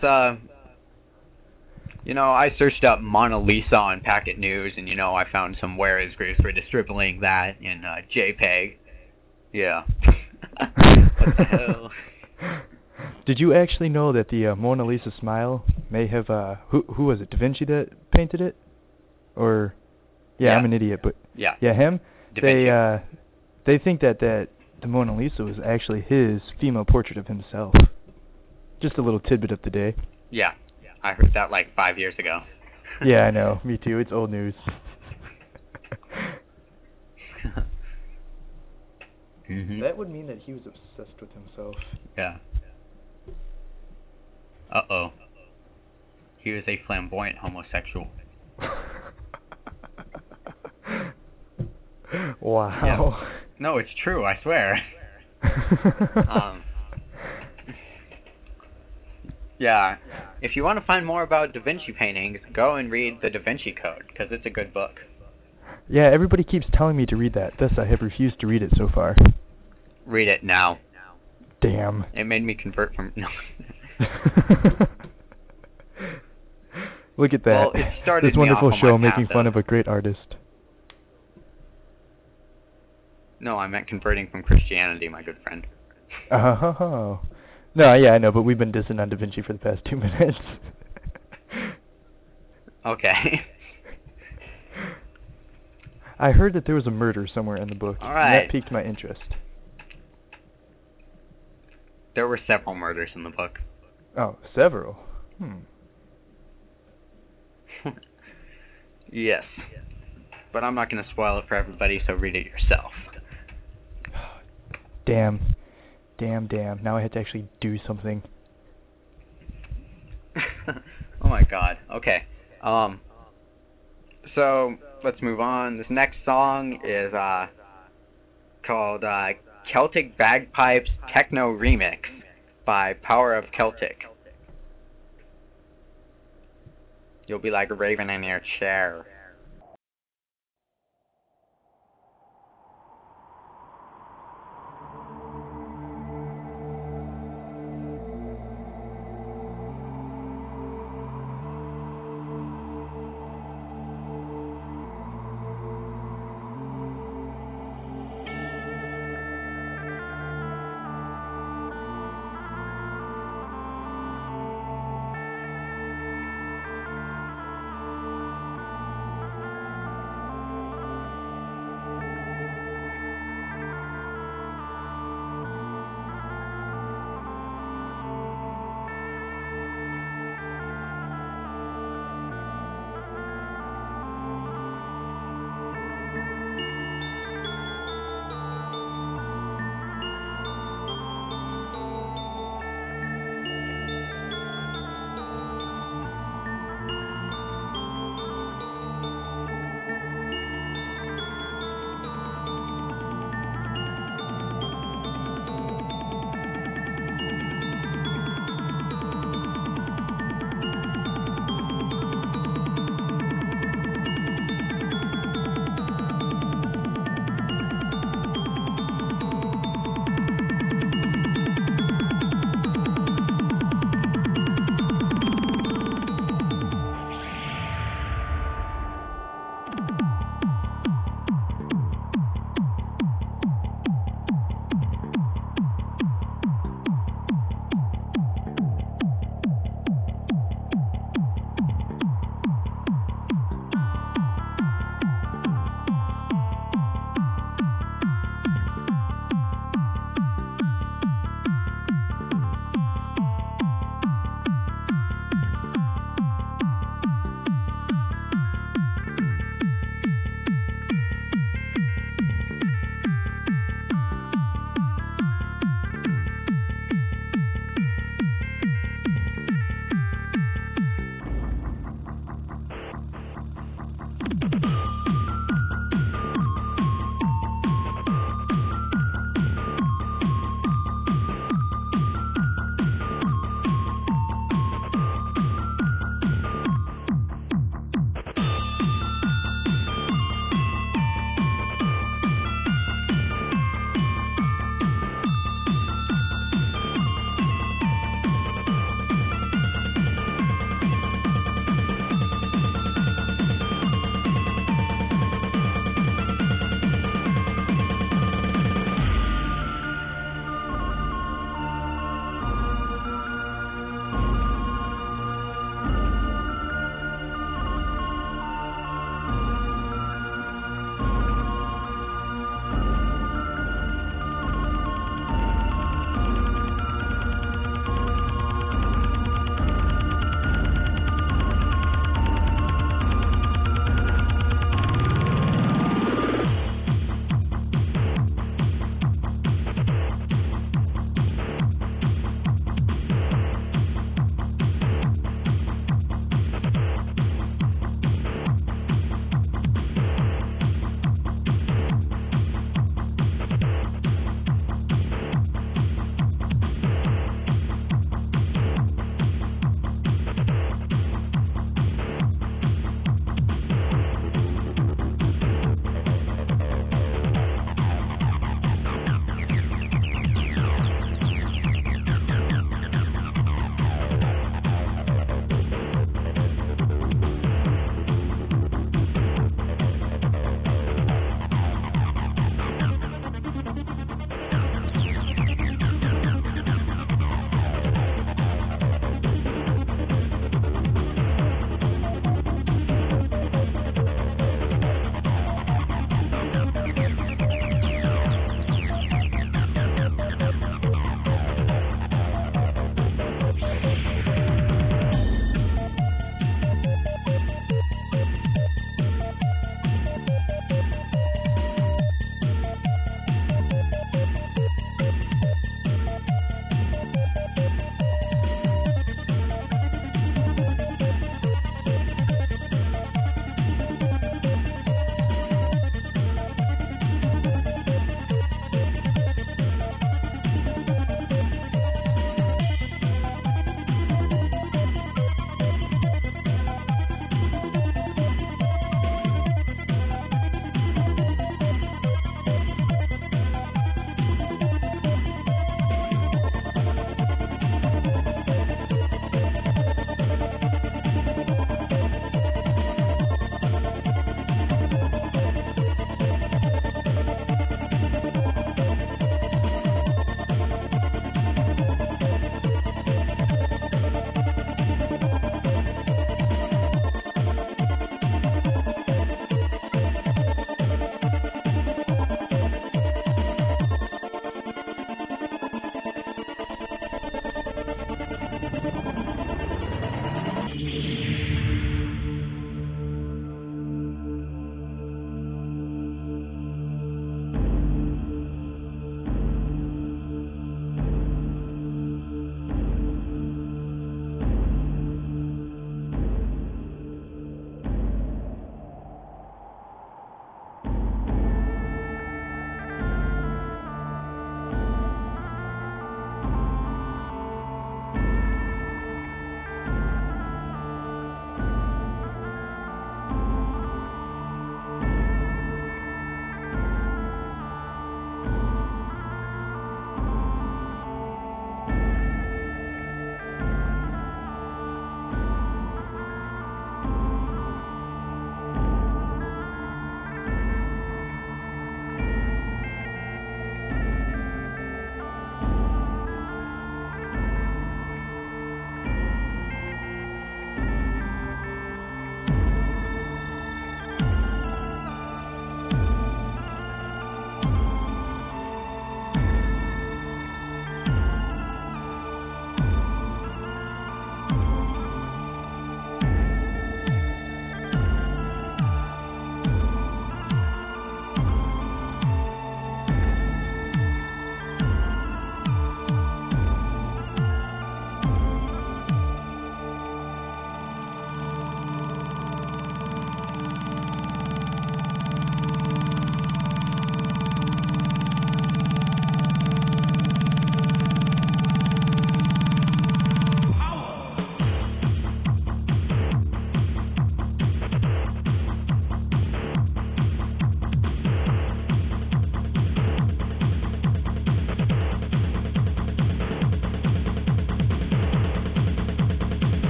I searched up Mona Lisa on Packet News, and, I found some whereas groups for distributing that in JPEG. Yeah. What the hell? Did you actually know that the Mona Lisa smile may have who was it? Da Vinci that painted it? Or yeah, Yeah. I'm an idiot, but Yeah. him. Da Vinci. They think that the Mona Lisa was actually his female portrait of himself. Just a little tidbit of the day. Yeah. I heard that like 5 years ago. Yeah, I know. Me too. It's old news. Mm-hmm. That would mean that he was obsessed with himself. Yeah. Uh-oh. He was a flamboyant homosexual. Wow. No, it's true, I swear. Yeah. If you want to find more about Da Vinci paintings, go and read the Da Vinci Code, because it's a good book. Yeah, everybody keeps telling me to read that. Thus, I have refused to read it so far. Read it now. Damn. It made me convert from... No. Look at that. Well, it started this me wonderful off on show my making path, fun though. of a great artist. No, I meant converting from Christianity, my good friend. Oh. No, yeah, I know, but we've been dissing on Da Vinci for the past 2 minutes. Okay. I heard that there was a murder somewhere in the book, All and right. that piqued my interest. There were several murders in the book. Oh, several. Yes. But I'm not going to spoil it for everybody, so read it yourself. Damn. Now I have to actually do something. Oh my god. Okay. So, let's move on. This next song is called Celtic Bagpipes Techno Remix by Power of Celtic. You'll be like a raven in your chair.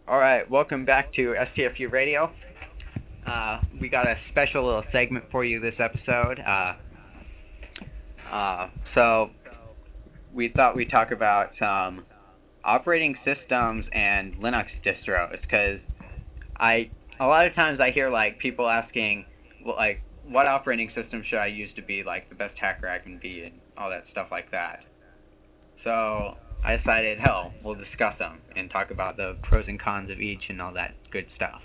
All right, welcome back to STFU Radio. We got a special little segment for you this episode. So we thought we'd talk about operating systems and Linux distros, because a lot of times I hear like people asking, well, like, what operating system should I use to be like the best hacker I can be, and all that stuff like that. So I decided, hell, we'll discuss them and talk about the pros and cons of each and all that good stuff.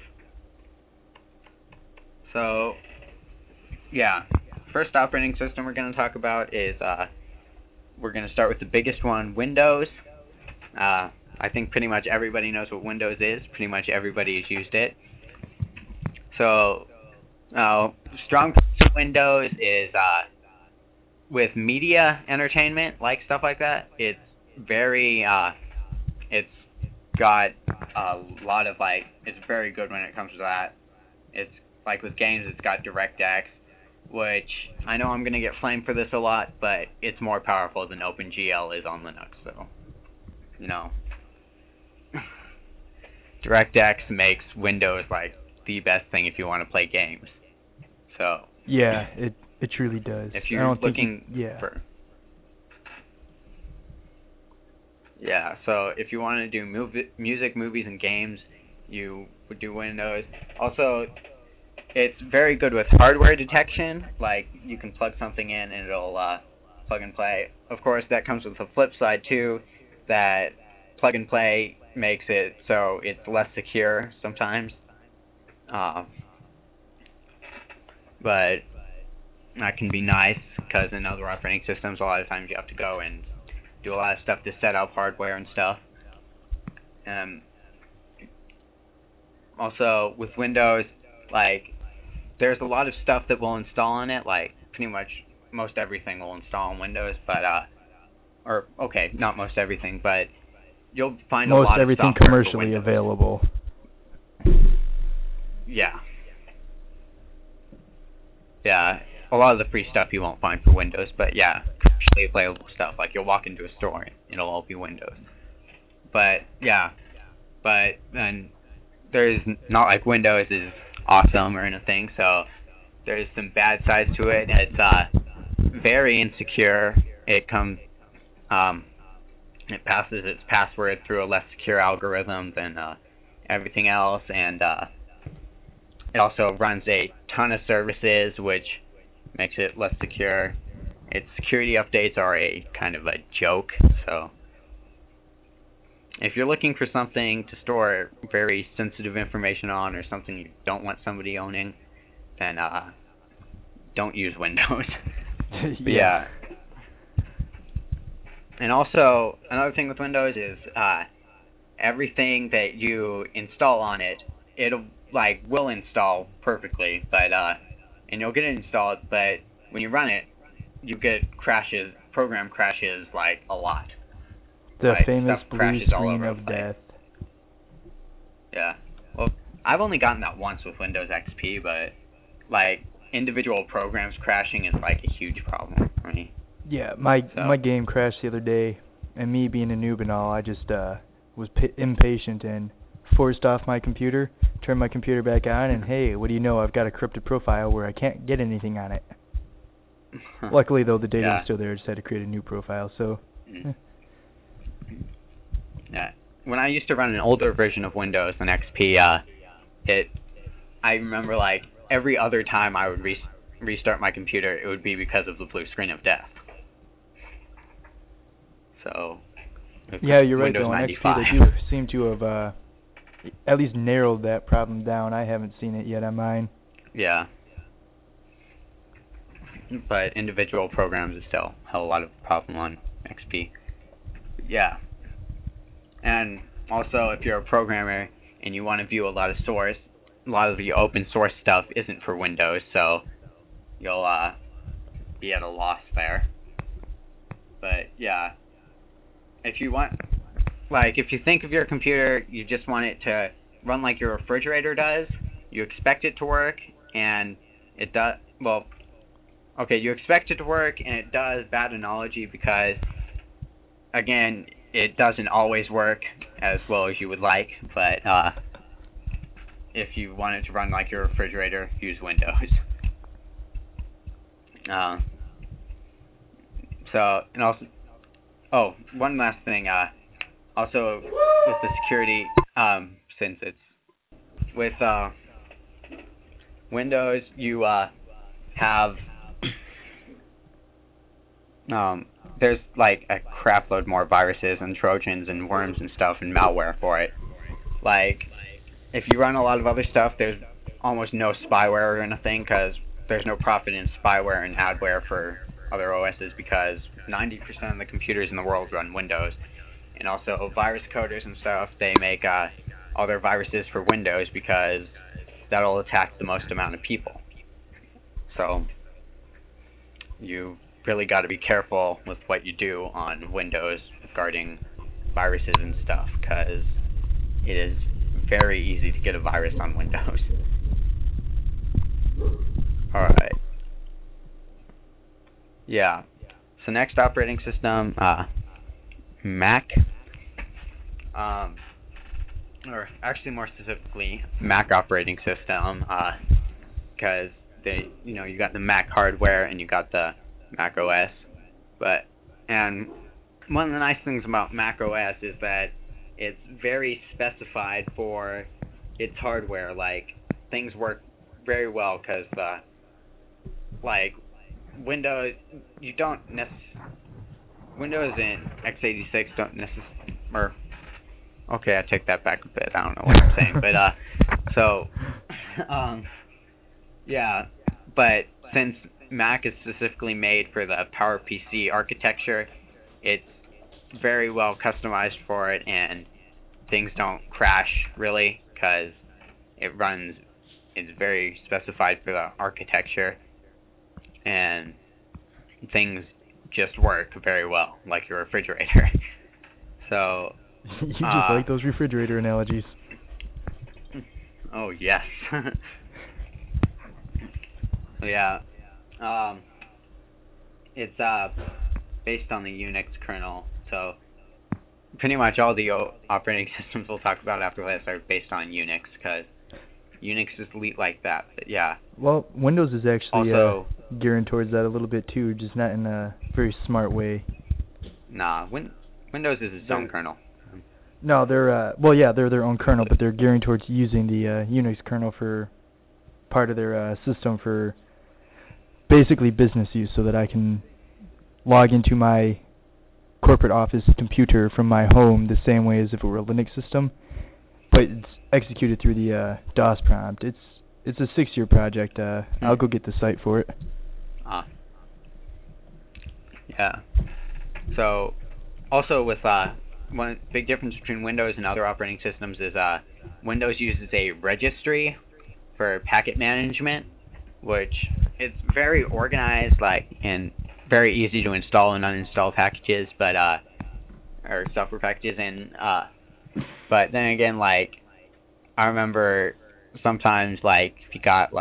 So, yeah, first operating system we're going to talk about is, we're going to start with the biggest one, Windows. I think pretty much everybody knows what Windows is. Pretty much everybody has used it. So, strong Windows is, with media entertainment, like stuff like that, it's very, it's got a lot of, like, it's very good when it comes to that. It's, like with games, it's got DirectX, which, I know I'm going to get flamed for this a lot, but it's more powerful than OpenGL is on Linux, so, you know. DirectX makes Windows, like, the best thing if you want to play games. So. Yeah, it truly does. If you're looking for... Yeah, so if you want to do music, movies, and games, you would do Windows. Also, it's very good with hardware detection. Like, you can plug something in and it'll plug and play. Of course, that comes with a flip side, too, that plug and play makes it so it's less secure sometimes. But that can be nice, because in other operating systems, a lot of times you have to go and do a lot of stuff to set up hardware and stuff. Also, with Windows, like, there's a lot of stuff that will install on it, like, pretty much most everything will install on Windows, but, or, okay, not most everything, but you'll find most a lot of everything software commercially available. Yeah. Yeah, a lot of the free stuff you won't find for Windows, but yeah, commercially available stuff, like you'll walk into a store and it'll all be Windows. But, yeah, but then there's not like Windows is awesome or anything, so there's some bad sides to it. It's very insecure. It it passes its password through a less secure algorithm than everything else, and it also runs a ton of services, which makes it less secure. Its security updates are a kind of a joke, so if you're looking for something to store very sensitive information on, or something you don't want somebody owning, then don't use Windows. Yeah. And also, another thing with Windows is everything that you install on it, it'll will install perfectly, but and you'll get it installed, but when you run it, you get crashes, program crashes like a lot. The famous blue screen of death. Yeah. Well, I've only gotten that once with Windows XP, but like individual programs crashing is like a huge problem for me. Yeah, my game crashed the other day, and me being a noob and all, I just was impatient and forced off my computer, turned my computer back on, and hey, what do you know, I've got a corrupted profile where I can't get anything on it. Luckily, though, the data was still there. I just had to create a new profile, so... Yeah. When I used to run an older version of Windows than XP, I remember, like, every other time I would restart my computer, it would be because of the blue screen of death. So... Yeah, you're right, Windows though. On 95. XP, they do seem to have at least narrowed that problem down. I haven't seen it yet on mine. Yeah. But individual programs is still a lot of problem on XP. Yeah. And also, if you're a programmer and you want to view a lot of the open source stuff isn't for Windows, so you'll be at a loss there. But yeah, if you want, like, if you think of your computer, you just want it to run like your refrigerator does, you expect it to work, and it does, well, okay, you expect it to work, and it does, bad analogy, because, again, it doesn't always work as well as you would like, but if you want it to run like your refrigerator, use Windows. And also, one last thing, also with the security, since it's with Windows, you have there's like a crapload more viruses and Trojans and worms and stuff and malware for it. Like, if you run a lot of other stuff, there's almost no spyware or anything, because there's no profit in spyware and adware for other OSs, because 90% of the computers in the world run Windows. And also virus coders and stuff, they make all their viruses for Windows because that'll attack the most amount of people. So you really got to be careful with what you do on Windows regarding viruses and stuff, because it is very easy to get a virus on Windows. Alright. Yeah. So next operating system, Mac. Or actually more specifically, Mac operating system, because you got the Mac hardware and you got the Mac OS. And one of the nice things about Mac OS is that it's very specified for its hardware. Like, things work very well, because Windows, Windows and x86 don't necessarily, okay, I take that back a bit, I don't know what I'm saying, but, yeah, but since Mac is specifically made for the PowerPC architecture, it's very well customized for it, and things don't crash, really, because it's very specified for the architecture, and things just work very well, like your refrigerator. So you just like those refrigerator analogies. Oh yes. Yeah. It's based on the Unix kernel, so pretty much all the operating systems we'll talk about after this are based on Unix, because Unix is elite like that. But yeah. Well, Windows is actually also gearing towards that a little bit too, just not in a very smart way. Nah, Windows is its own kernel. No, they're they're their own kernel, but they're gearing towards using the Unix kernel for part of their system for basically business use, so that I can log into my corporate office computer from my home the same way as if it were a Linux system, but it's executed through the DOS prompt. It's a 6-year project. I'll go get the site for it. Yeah. So, also with one big difference between Windows and other operating systems is Windows uses a registry for packet management, which it's very organized, and very easy to install and uninstall packages, but or software packages, and but then again, I remember sometimes, if you got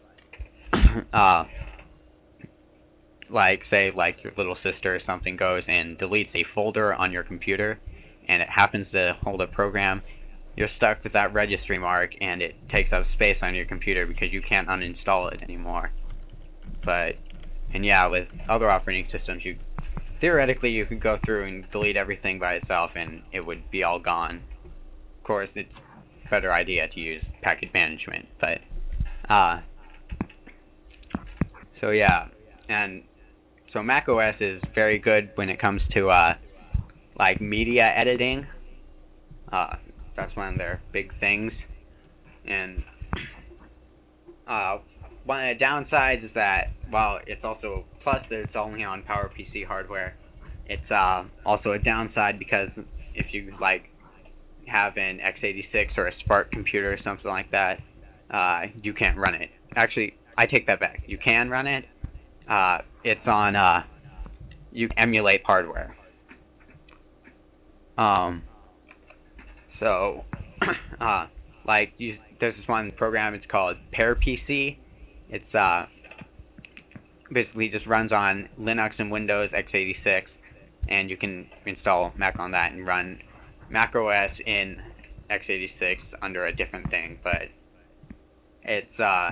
say your little sister or something goes and deletes a folder on your computer, and it happens to hold a program, you're stuck with that registry mark, and it takes up space on your computer because you can't uninstall it anymore. And yeah, with other operating systems, theoretically you could go through and delete everything by itself and it would be all gone. Of course, it's a better idea to use packet management, but so yeah, and so Mac OS is very good when it comes to media editing. That's one of their big things. And one of the downsides is that, while it's also a plus that it's only on PowerPC hardware, it's also a downside, because if you have an x86 or a Spark computer or something like that, you can't run it. Actually, I take that back. You can run it. It's on you emulate hardware. So, there's this one program, it's called PearPC. It's basically just runs on Linux and Windows x86, and you can install Mac on that and run Mac OS in x86 under a different thing, but it's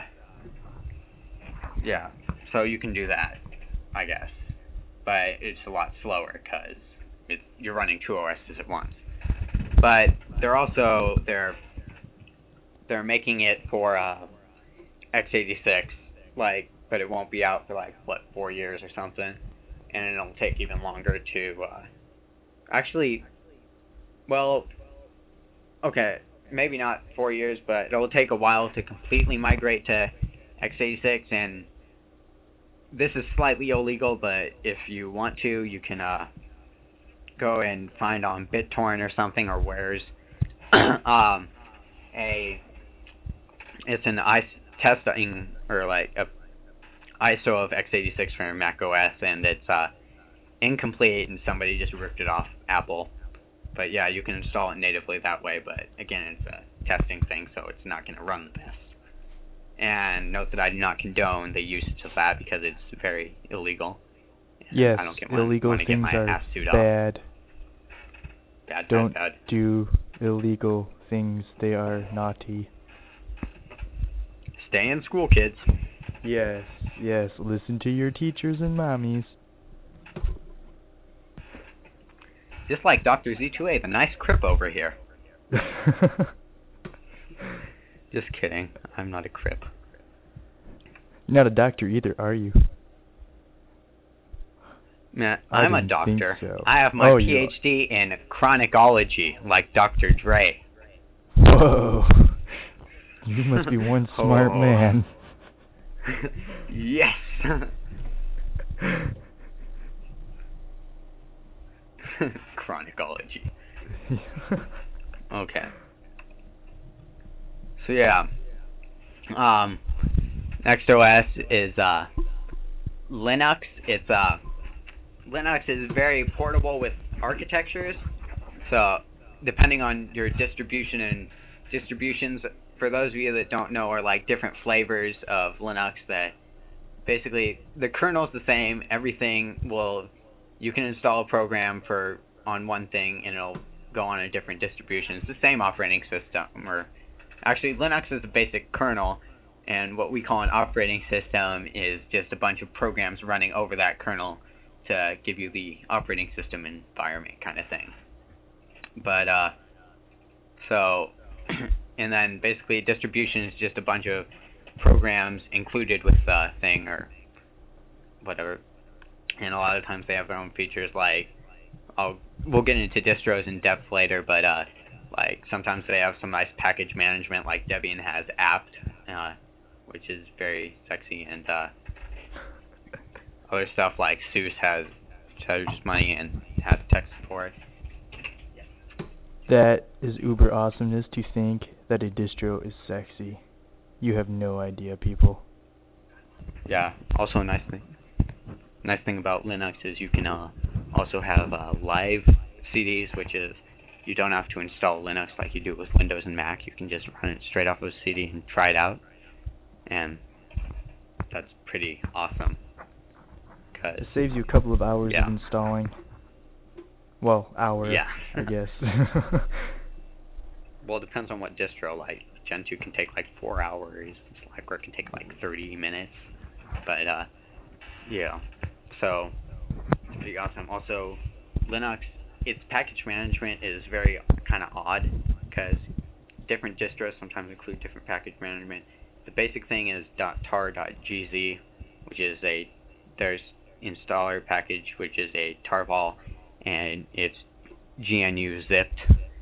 yeah, so you can do that, I guess, but it's a lot slower because you're running two OSs at once. But they're making it for x86, but it won't be out for 4 years or something, and it'll take even longer to actually, well, okay, maybe not 4 years, but it'll take a while to completely migrate to x86, and this is slightly illegal, but if you want to, you can go and find on BitTorrent or something, or Wares, it's an testing, or a ISO of x86 for Mac OS, and it's incomplete, and somebody just ripped it off Apple. But yeah, you can install it natively that way, but again, it's a testing thing, so it's not going to run the best. And note that I do not condone the usage of that because it's very illegal. Yes, I don't illegal want to things get my are ass sued bad. Bad. Don't bad. do illegal things. They are naughty. Stay in school, kids. Yes, yes. Listen to your teachers and mommies. Just like Dr. Z2A, the nice crip over here. Just kidding. I'm not a crip. You're not a doctor either, are you? Man, I I'm a didn't doctor. think so. I have my Oh, PhD in chronicology, like Dr. Dre. Whoa. You must be one smart Oh. man. Yes. Chronicology. Okay. So yeah. NextOS is Linux. It's Linux is very portable with architectures. So depending on your distribution, and distributions, for those of you that don't know, are different flavors of Linux that basically the kernel's the same. Everything you can install a program on one thing and it'll go on a different distribution. It's the same operating system, or actually Linux is the basic kernel, and what we call an operating system is just a bunch of programs running over that kernel to give you the operating system environment kind of thing. But so and then basically distribution is just a bunch of programs included with the thing or whatever, and a lot of times they have their own features. We'll get into distros in depth later, but sometimes they have some nice package management, like Debian has apt, which is very sexy, and other stuff like SUSE has charges money and has tech support. That is uber awesomeness to think that a distro is sexy. You have no idea, people. Yeah. Also, a nice thing about Linux is you can also have live CDs, which is you don't have to install Linux like you do with Windows and Mac. You can just run it straight off of a CD and try it out, and that's pretty awesome. It saves you a couple of hours Yeah. of installing. Well, hour, Yeah. I guess. Well, it depends on what distro. Gentoo can take 4 hours. Slackware can take 30 minutes. But yeah. So pretty awesome. Also, Linux, its package management is very kind of odd because different distros sometimes include different package management. The basic thing is .tar.gz, which is there's installer package, which is a tarval, and it's GNU zipped.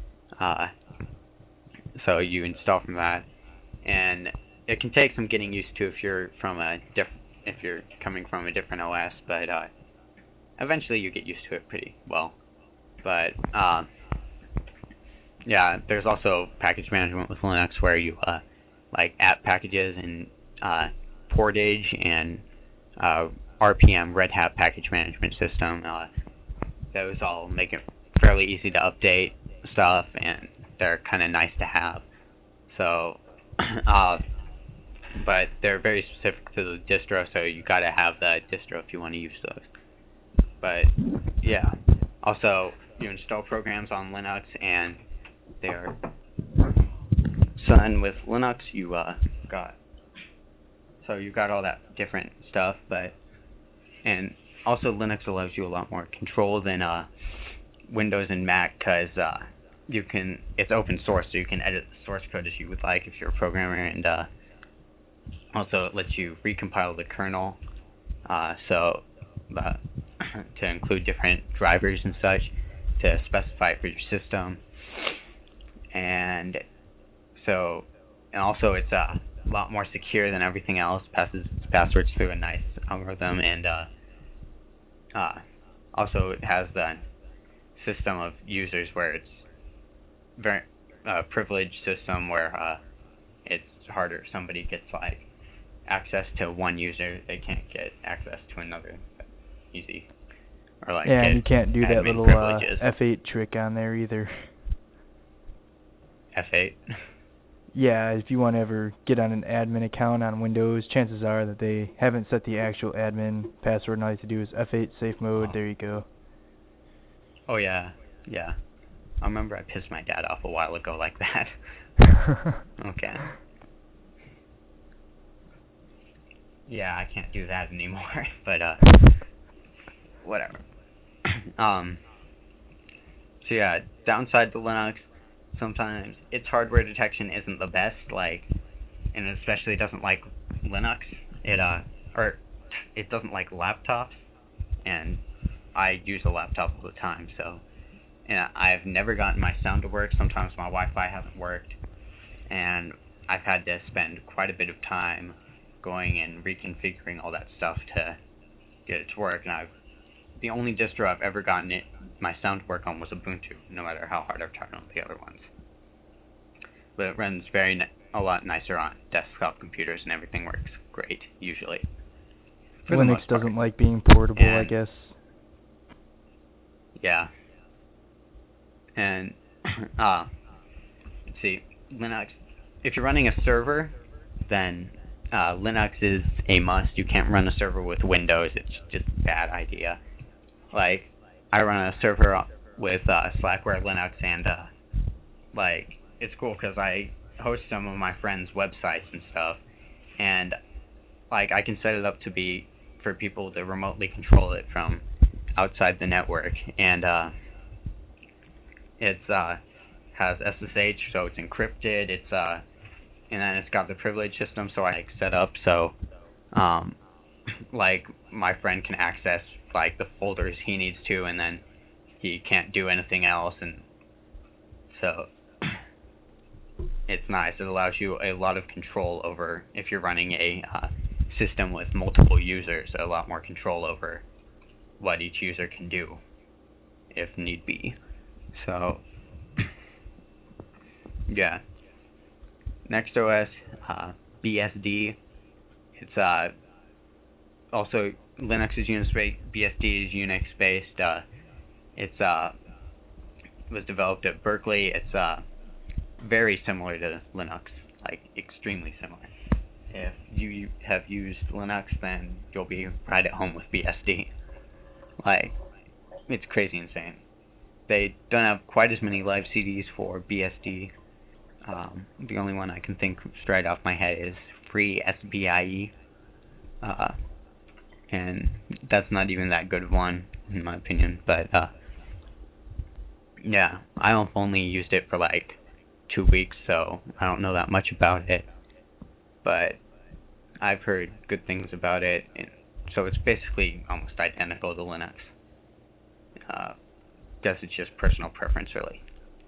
So you install from that, and it can take some getting used to if you're coming from a different OS, but eventually you get used to it pretty well. But yeah, there's also package management with Linux where you app packages and Portage and RPM, Red Hat package management system. Those all make it fairly easy to update stuff, and they're kind of nice to have. So, but they're very specific to the distro, so you gotta have the distro if you want to use those. But yeah, Also, you install programs on Linux, and they're with Linux. You got all that different stuff, and also Linux allows you a lot more control than Windows and Mac, because it's open source, so you can edit the source code as you would like if you're a programmer, and also it lets you recompile the kernel, to include different drivers and such to specify it for your system, and also it's a lot more secure than everything else. Passes passwords through a nice algorithm, and also it has the system of users where it's very privileged system where it's harder if somebody gets like access to one user, they can't get access to another easy, or like yeah, and you can't do that admin little privileges. F8 trick on there either. F8. Yeah, if you want to ever get on an admin account on Windows, chances are that they haven't set the actual admin password, and all you have to do is F8 safe mode, there you go. Oh yeah. I remember I pissed my dad off a while ago like that. Okay. Yeah, I can't do that anymore, but whatever. So yeah, downside to Linux, sometimes its hardware detection isn't the best, and it especially doesn't like Linux. It doesn't like laptops, and I use a laptop all the time, so I've never gotten my sound to work. Sometimes my Wi-Fi hasn't worked, and I've had to spend quite a bit of time going and reconfiguring all that stuff to get it to work, and the only distro I've ever gotten my sound to work on was Ubuntu, no matter how hard I've tried on the other ones. But it runs a lot nicer on desktop computers, and everything works great, usually. For the Linux most part. doesn't like being portable, I And- guess. Yeah. And, let's see, Linux, if you're running a server, then Linux is a must. You can't run a server with Windows, it's just a bad idea. Like, I run a server with Slackware Linux, and, it's cool because I host some of my friends' websites and stuff, and, I can set it up to be for people to remotely control it from outside the network, and it's has SSH, so it's encrypted. It's and then it's got the privilege system, so I set up so my friend can access the folders he needs to, and then he can't do anything else, and so it's nice. It allows you a lot of control over, if you're running a system with multiple users, a lot more control over what each user can do, if need be. So, yeah. NextOS, BSD, it's also Linux is Unix-based, BSD is Unix-based. It was developed at Berkeley. It's very similar to Linux, extremely similar. If you have used Linux, then you'll be right at home with BSD. It's crazy insane. They don't have quite as many live CDs for BSD. The only one I can think straight off my head is FreeSBIE. And that's not even that good of one, in my opinion. But, yeah, I've only used it for 2 weeks, so I don't know that much about it. But I've heard good things about it, and so it's basically almost identical to Linux. Guess it's just personal preference, really.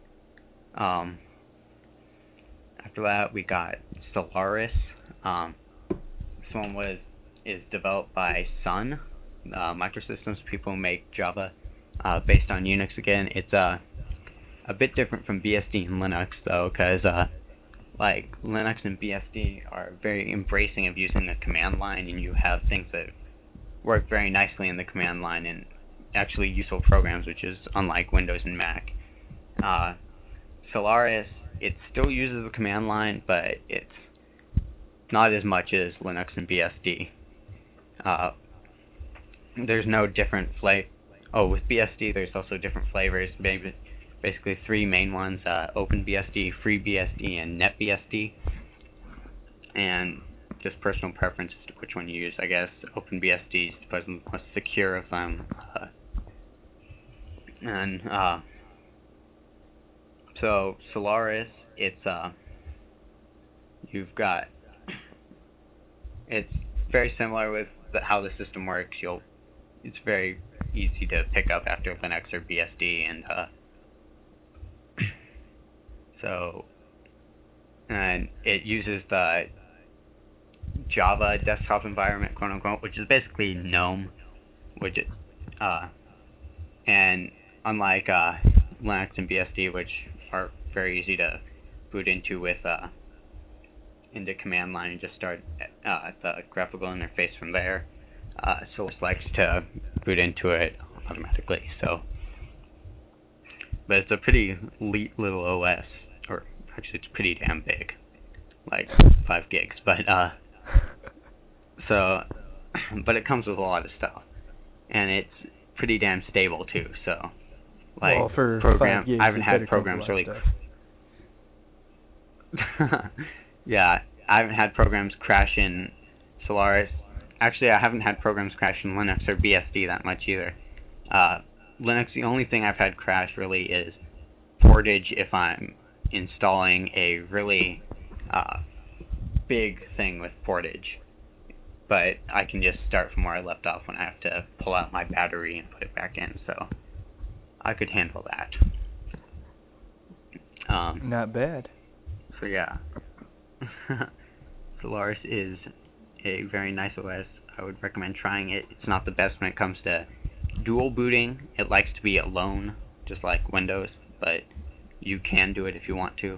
After that, we got Solaris. This one is developed by Sun Microsystems, people who make Java based on Unix again. It's a bit different from BSD and Linux, though, because Linux and BSD are very embracing of using the command line, and you have things that work very nicely in the command line and actually useful programs, which is unlike Windows and Mac. Solaris, it still uses the command line, but it's not as much as Linux and BSD. There's no different with BSD, there's also different flavors. Maybe basically three main ones: OpenBSD, FreeBSD, and NetBSD. And just personal preference as to which one you use. I guess OpenBSD is supposedly the most secure of them. So Solaris, it's it's very similar with how the system works. It's very easy to pick up after Linux or BSD, and it uses the Java desktop environment, quote unquote, which is basically GNOME, and unlike Linux and BSD, which are very easy to boot into into command line and just start the graphical interface from there, Source likes to boot into it automatically. But it's a pretty neat little OS, or actually it's pretty damn big, like 5 gigs. But but it comes with a lot of stuff, and it's pretty damn stable too. So, like, well, for program, 5 gigs, I haven't it had better come with programs a lot really. of stuff. Yeah, I haven't had programs crash in Solaris. Actually, I haven't had programs crash in Linux or BSD that much either. Linux, the only thing I've had crash really is Portage if I'm installing a really big thing with Portage. But I can just start from where I left off when I have to pull out my battery and put it back in, so I could handle that. Not bad. So yeah, Solaris is a very nice OS. I would recommend trying it. It's not the best when it comes to dual booting. It likes to be alone, just like Windows, but you can do it if you want to.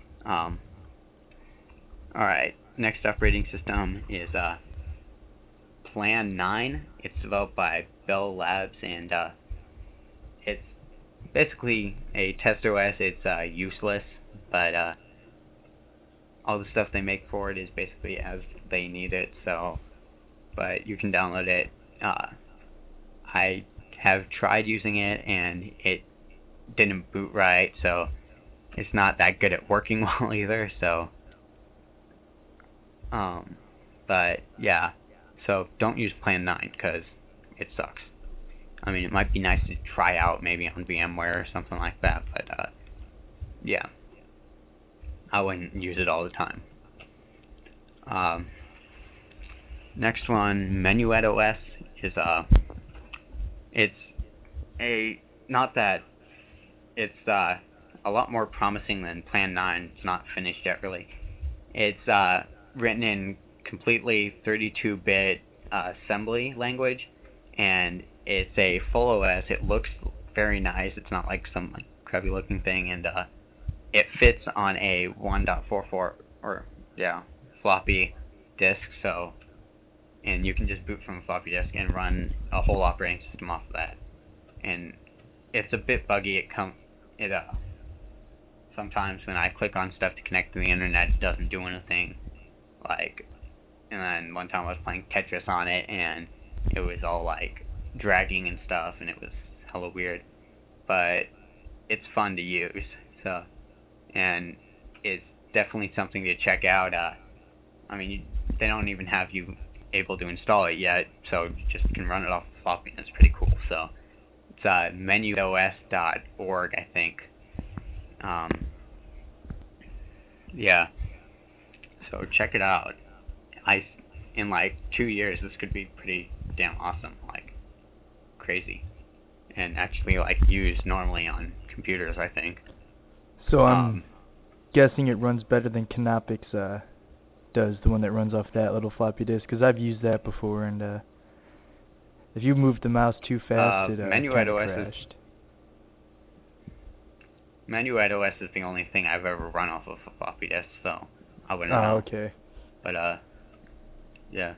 Alright, next operating system is Plan 9. It's developed by Bell Labs, and it's basically a test OS. It's useless, but all the stuff they make for it is basically as they need it, but you can download it. I have tried using it, and it didn't boot right, so it's not that good at working well either, but yeah, so don't use Plan 9, because it sucks. I mean, it might be nice to try out maybe on VMware or something like that, but yeah, I wouldn't use it all the time. Next one, Menuet OS, is it's a lot more promising than Plan 9. It's not finished yet, really. It's written in completely 32-bit assembly language, and it's a full OS. It looks very nice. It's not like some crappy looking thing, and it fits on a 1.44 floppy disk, and you can just boot from a floppy disk and run a whole operating system off of that. And it's a bit buggy. Sometimes when I click on stuff to connect to the internet, it doesn't do anything. And then one time I was playing Tetris on it, and it was all like dragging and stuff, and it was hella weird. But it's fun to use, and it's definitely something to check out. I mean, they don't even have you able to install it yet, so you just can run it off the floppy, and it's pretty cool. So it's menuos.org, I think. Yeah. So check it out. In like 2 years, this could be pretty damn awesome, like crazy, and actually like used normally on computers, I think. So I'm guessing it runs better than Canopix does, the one that runs off that little floppy disk, because I've used that before, and if you move the mouse too fast, it Menuet OS crashed. Menuet OS is the only thing I've ever run off of a floppy disk, so I wouldn't know. Okay. But yeah.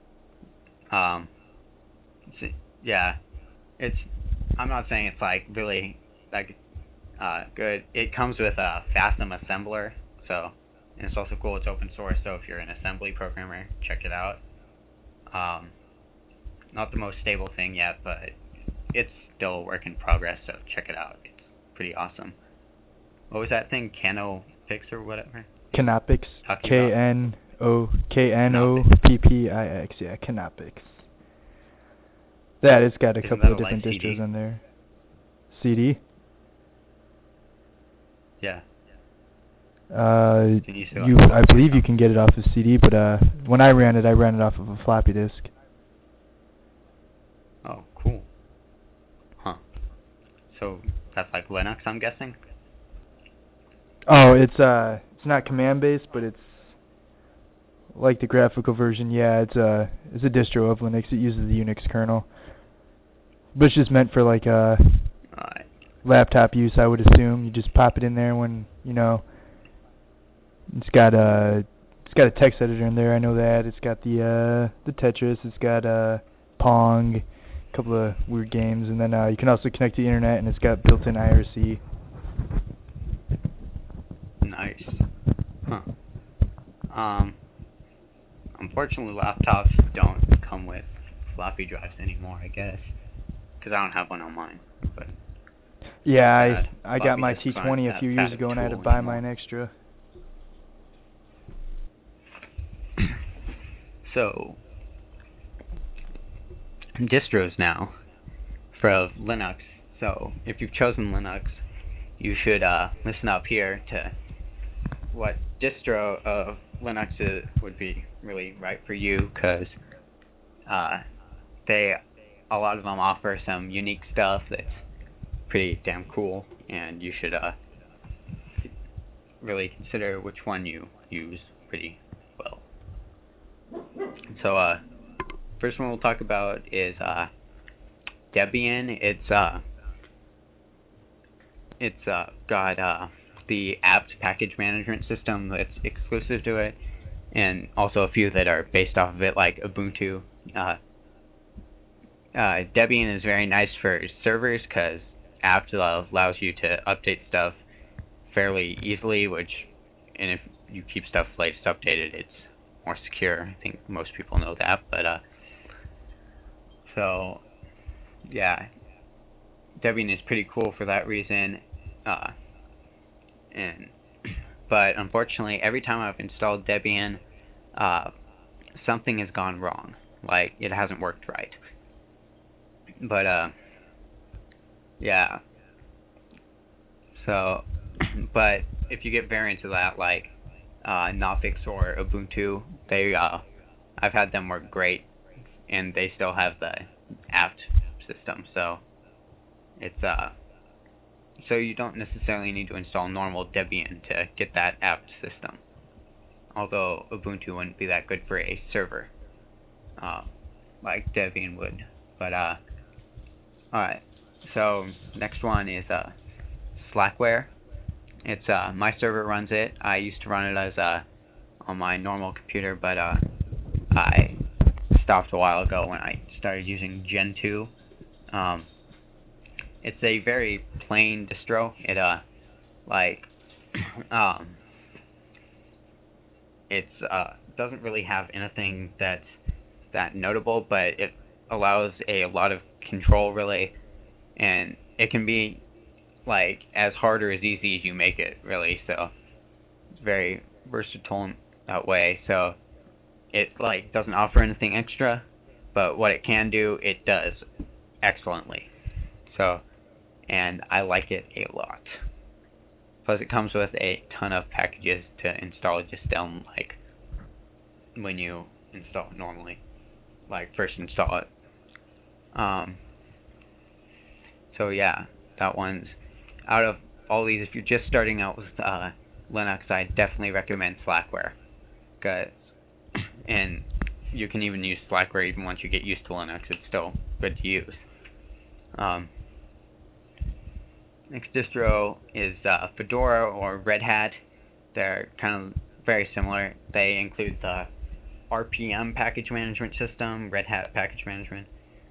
I'm not saying it's like really like good. It comes with a FASM assembler, and it's also cool. It's open source, so if you're an assembly programmer, check it out. Not the most stable thing yet, but it's still a work in progress, so check it out. It's pretty awesome. What was that thing? Canopix or whatever? Canopix. Talking about- Knoppix. Yeah, Canopix. That it's got a Isn't couple that of a live different distros CD? on there. CD. Yeah. Uh, Can you still you I believe you can get it off of CD, but when I ran it off of a floppy disk. Oh, cool. Huh. So that's like Linux, I'm guessing? Oh, it's not command based, but it's like the graphical version. Yeah, it's a distro of Linux. It uses the Unix kernel, but it's just meant for like Alright. laptop use, I would assume. You just pop it in there when it's got a text editor in there. I know that. It's got the Tetris. It's got Pong, a couple of weird games, and then you can also connect to the internet, and it's got built-in IRC. Nice. Huh. Unfortunately, laptops don't come with floppy drives anymore, I guess. Because I don't have one on mine. But Yeah, Bad. I got Floppy my disks aren't T20 a that few bad years of ago, and I had to tool buy anymore. mine extra. So, distros now for Linux. So, if you've chosen Linux, you should listen up here to what distro of Linux would be really right for you, because a lot of them offer some unique stuff that's pretty damn cool, and you should really consider which one you use pretty well. So, first one we'll talk about is Debian. It's got the apt package management system that's exclusive to it, and also a few that are based off of it, like Ubuntu. Debian is very nice for servers because apt allows you to update stuff fairly easily, and if you keep stuff latest updated, it's more secure. I think most people know that, but so yeah, Debian is pretty cool for that reason. But unfortunately, every time I've installed Debian, something has gone wrong. Like, it hasn't worked right. But yeah. So, but if you get variants of that, like Knoppix or Ubuntu, I've had them work great, and they still have the apt system. So it's so you don't necessarily need to install normal Debian to get that apt system. Although Ubuntu wouldn't be that good for a server, like Debian would. But alright. So next one is Slackware. It's my server runs it. I used to run it as on my normal computer, but I stopped a while ago when I started using Gentoo. It's a very plain distro. It doesn't really have anything that's that notable, but it allows a lot of control, really, and it can be like as hard or as easy as you make it, really. So it's very versatile in that way. So it like doesn't offer anything extra, but what it can do, it does excellently. So, and I like it a lot. Plus, it comes with a ton of packages to install just down, like, when you install it normally. Like, first install it. So, yeah, that one's, out of all these, if you're just starting out with Linux, I definitely recommend Slackware. And you can even use Slackware even once you get used to Linux. It's still good to use. Next distro is Fedora or Red Hat. They're kind of very similar. They include the RPM package management system, Red Hat package management,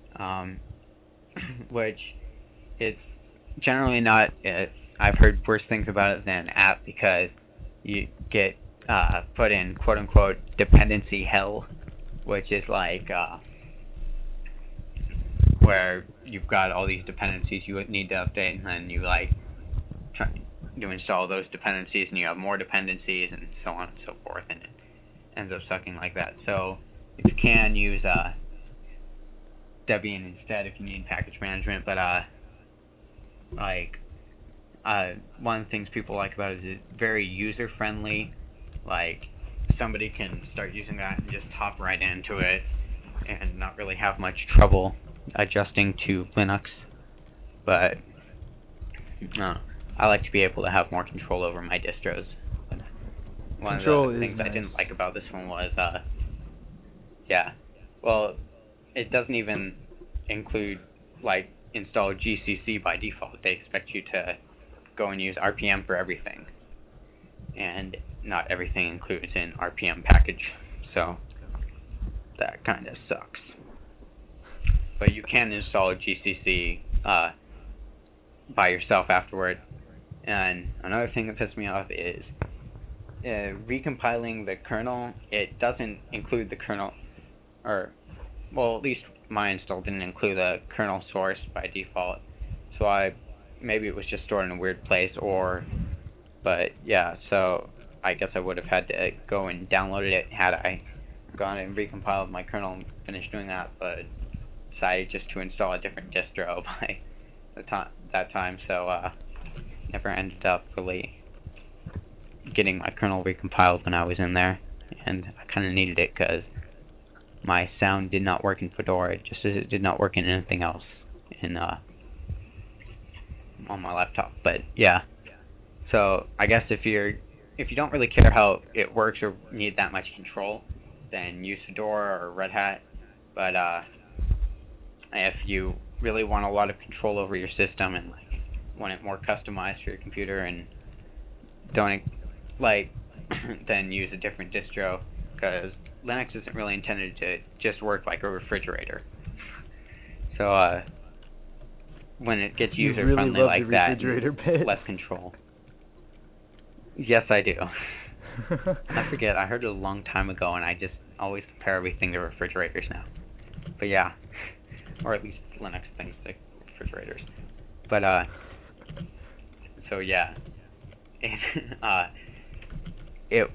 which is generally not, I've heard worse things about it than apt, because you get put in quote-unquote dependency hell, which is like where you've got all these dependencies you would need to update, and then you like try to install those dependencies, and you have more dependencies, and so on and so forth, and it ends up sucking like that. So if you can use Debian instead if you need package management, but one of the things people like about it is it's very user friendly. Like somebody can start using that and just hop right into it and not really have much trouble adjusting to Linux. But I like to be able to have more control over my distros. One Control of the things is I didn't nice. like about this one was well, it doesn't even include like install GCC by default. They expect you to go and use RPM for everything, and not everything includes an RPM package, so that kind of sucks. But you can install GCC by yourself afterward. And another thing that pissed me off is recompiling the kernel. It doesn't include the kernel, or well, at least my install didn't include the kernel source by default. So maybe it was just stored in a weird place, but yeah, so I guess I would have had to go and download it had I gone and recompiled my kernel and finished doing that, but decided just to install a different distro by that time, so never ended up really getting my kernel recompiled when I was in there, and I kind of needed it because my sound did not work in Fedora, just as it did not work in anything else in on my laptop. But yeah, so I guess if you don't really care how it works or need that much control, then use Fedora or Red Hat. But if you really want a lot of control over your system and like want it more customized for your computer and don't like then use a different distro, because Linux isn't really intended to just work like a refrigerator. So when it gets You user really friendly love like the that, refrigerator bit. less control. Yes, I do. I forget. I heard it a long time ago, and I just always compare everything to refrigerators now. But yeah, or at least Linux things to refrigerators. But so yeah, it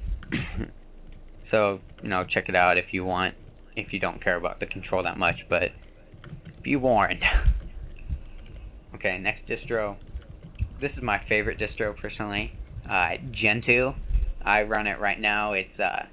so check it out if you want, if you don't care about the control that much, but be warned. Okay, next distro. This is my favorite distro personally. Gentoo. I run it right now. It's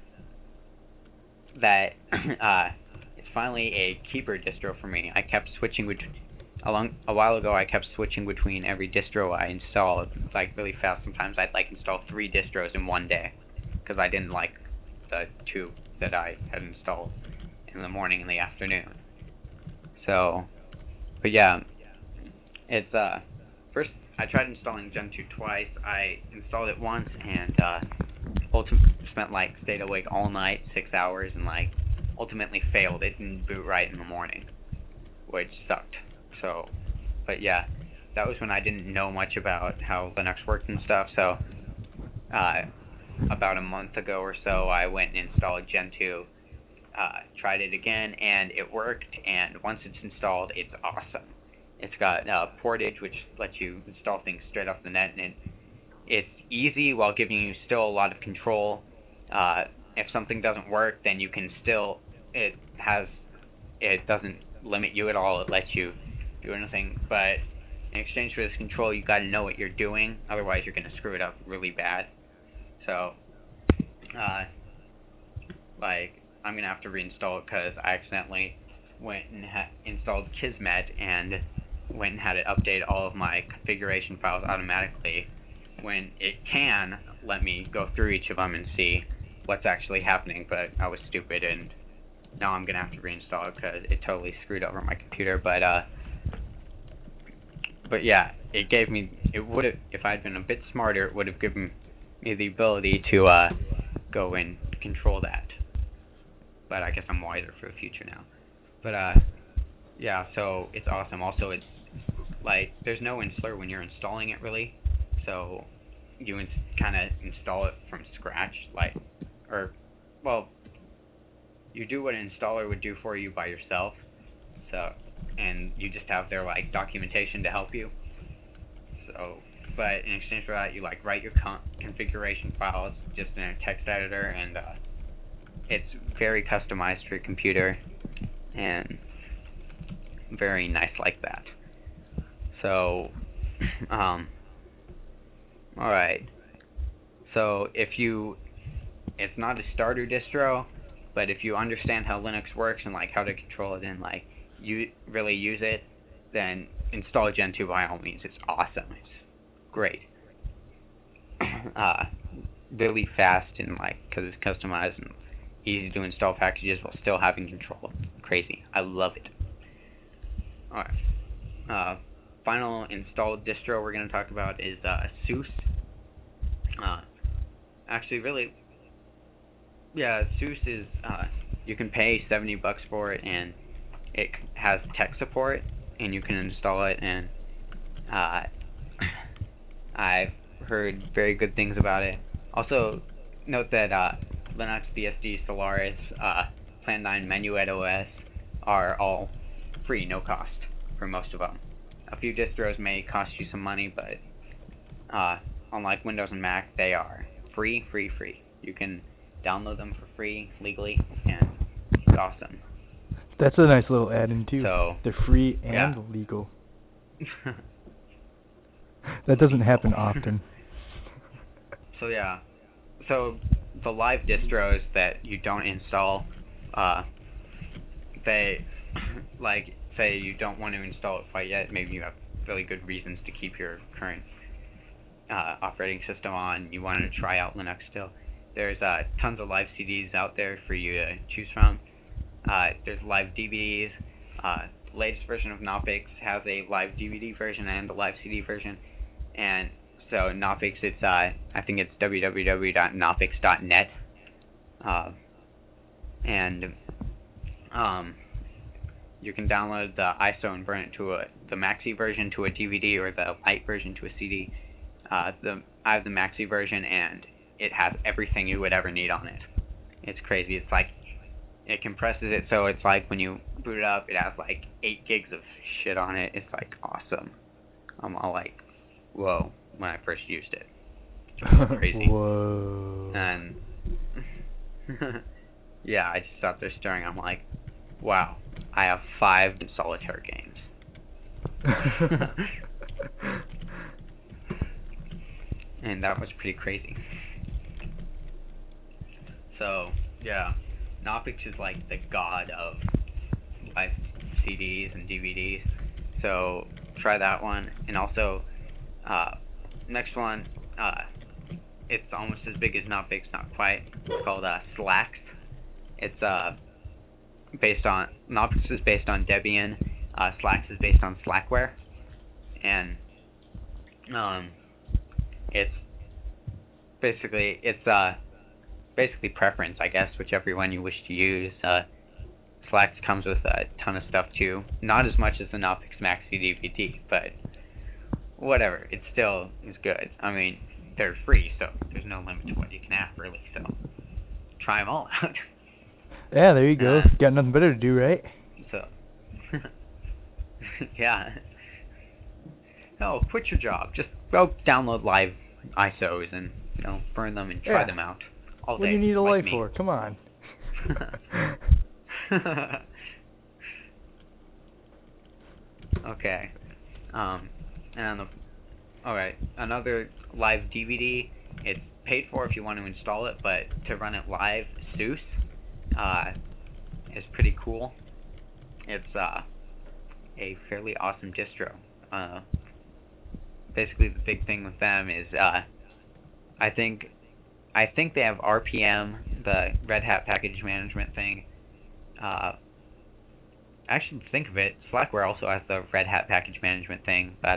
it's finally a keeper distro for me. I kept switching a while ago. I kept switching between every distro I installed like really fast. Sometimes I'd like install 3 distros in one day because I didn't like the 2 that I had installed in the morning and the afternoon. So, but yeah, it's first I tried installing Gentoo twice. I installed it once and stayed awake all night, 6 hours, and ultimately failed. It didn't boot right in the morning, which sucked. So, but yeah, that was when I didn't know much about how Linux worked and stuff. So, about a month ago or so, I went and installed Gentoo, tried it again, and it worked. And once it's installed, it's awesome. It's got Portage, which lets you install things straight off the net, and it's easy while giving you still a lot of control. If something doesn't work, then you can still, it doesn't limit you at all. It lets you do anything, but in exchange for this control, you got to know what you're doing. Otherwise, you're going to screw it up really bad. So, I'm going to have to reinstall it because I accidentally went and installed Kismet and went and had it update all of my configuration files automatically, when it can let me go through each of them and see what's actually happening, but I was stupid, and now I'm going to have to reinstall it because it totally screwed over my computer. But yeah, it would have, if I'd been a bit smarter, it would have given me the ability to go and control that. But I guess I'm wiser for the future now. But yeah, so it's awesome. Also, it's there's no installer when you're installing it really, so you kind of install it from scratch, you do what an installer would do for you by yourself. So and you just have their like documentation to help you. So, but in exchange for that, you like write your configuration files just in a text editor, and it's very customized for your computer, and very nice like that. So, alright. So it's not a starter distro, but if you understand how Linux works and like how to control it and like you really use it, then install Gentoo by all means. It's awesome. It's great. Really fast and like, because it's customized and easy to install packages while still having control. Crazy. I love it. Alright. Final installed distro we're going to talk about is SUSE. Actually, really, yeah, SUSE is, you can pay $70 for it, and it has tech support, and you can install it, and I've heard very good things about it. Also, note that Linux, BSD, Solaris, Plan 9, Menuet OS are all free, no cost, for most of them. A few distros may cost you some money, but unlike Windows and Mac, they are free. You can download them for free, legally, and it's awesome. That's a nice little add-in too. So, they're free and yeah. legal. That doesn't happen often. So yeah, so the live distros that you don't install, they, like, say you don't want to install it quite yet, maybe you have really good reasons to keep your current operating system on, you want to try out Linux still. There's tons of live CDs out there for you to choose from. There's live DVDs. The latest version of Knoppix has a live DVD version and a live CD version. And so Knoppix, it's I think it's www.knoppix.net. And you can download the ISO and burn it to the Maxi version to a DVD or the Lite version to a CD. I have the Maxi version, and it has everything you would ever need on it. It's crazy. It's like, it compresses it so it's like when you boot it up, it has like 8 gigs of shit on it. It's like awesome. I'm all like, whoa, when I first used it. Crazy. Whoa. And yeah, I just sat there staring. I'm like, wow, I have 5 solitaire games. And that was pretty crazy. So, yeah, Knoppix is like the god of live CDs and DVDs. So, try that one. And also, next one, it's almost as big as Knoppix, not quite. It's called Slacks. It's based on, Knoppix is based on Debian. Slacks is based on Slackware. And it's basically preference, I guess, whichever one you wish to use. Slacks comes with a ton of stuff too. Not as much as the Knoppix Maxi DVD, but whatever. It still is good. I mean, they're free, so there's no limit to what you can have, really. So try them all out. Yeah, there you go. Got nothing better to do, right? So, yeah. No, quit your job. Just go download live ISOs and, burn them and try them out all day. What do you need a like life for? Come on. Okay. Alright, another live DVD. It's paid for if you want to install it, but to run it live, SUSE is pretty cool. It's a fairly awesome distro. Basically, the big thing with them is I think they have RPM, the Red Hat package management thing. Actually, think of it, Slackware also has the Red Hat package management thing, but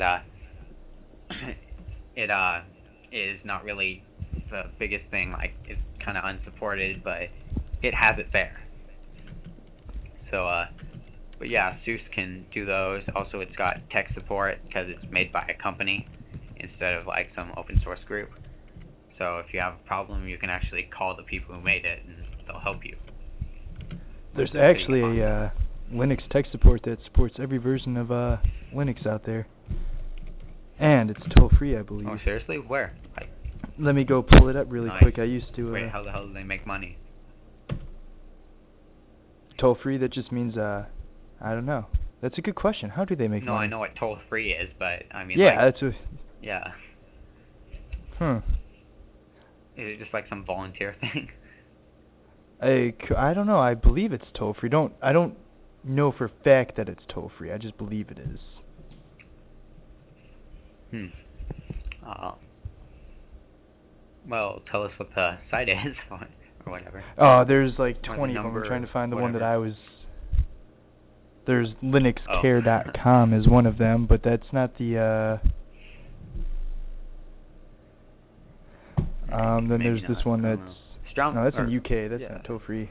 it is not really the biggest thing. Like, it's kind of unsupported, but it has it there. So, but yeah, SUSE can do those. Also, it's got tech support because it's made by a company instead of like some open source group. So if you have a problem, you can actually call the people who made it, and they'll help you. There's actually a Linux tech support that supports every version of Linux out there. And it's toll free, I believe. Oh, seriously? Where? Like, Let me go pull it up really Nice. quick. I used to wait, how the hell do they make money? toll free. That just means I don't know. That's a good question. How do they make No, money? I know what toll free is, but I mean, Yeah, like, that's a. yeah. Is it just like some volunteer thing? I don't know. I believe it's toll free. I don't know for a fact that it's toll free. I just believe it is. Well, tell us what the site is or whatever. Oh, there's like Or the 20 of them. number, I'm trying to find the one that whatever. I was. There's linuxcare.com is one of them, but that's not the. Then Maybe there's this not, one I don't that's. know. Strong. No, that's or- in UK. That's yeah. not toll free.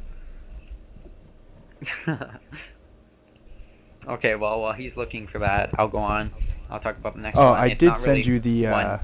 Okay, well, while he's looking for that, I'll go on. I'll talk about the next Oh, one. I It's did not send really you the. one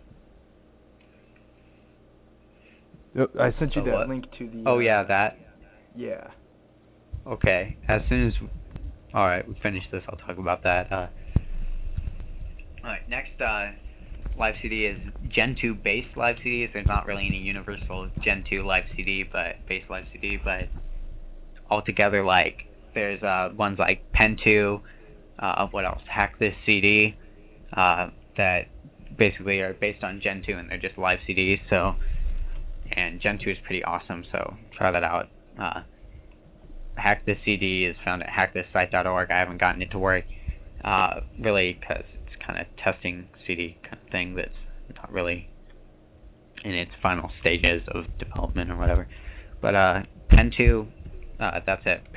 I sent you The that what? link to the. Oh, yeah, that. Yeah. Okay, as soon as... Alright, we finish this, I'll talk about that. Alright, next live CD is Gen 2 base live CDs. There's not really any universal Gen 2 live CD, but base live CD, but altogether, like, there's ones like Pen 2, what else? Hack This CD, that basically are based on Gen 2 and they're just live CDs, so... And Gen 2 is pretty awesome, so try that out. Hack This CD is found at hackthisSite.org. I haven't gotten it to work, really, because it's kind of testing CD kind of thing that's not really in its final stages of development or whatever. But Pen 2, that's at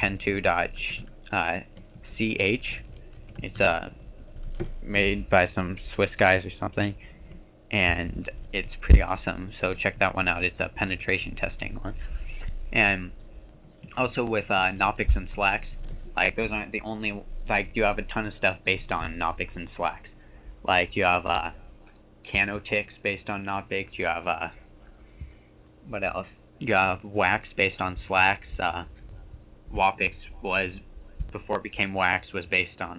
pen2.ch. It's made by some Swiss guys or something, and it's pretty awesome, so check that one out. It's a penetration testing one. And also with Knoppix and Slacks, like, those aren't the only, like, you have a ton of stuff based on Knoppix and Slacks. Like, you have Canotix based on Knoppix, you have, what else? You have Wax based on Slacks, Wapix was, before it became Wax, was based on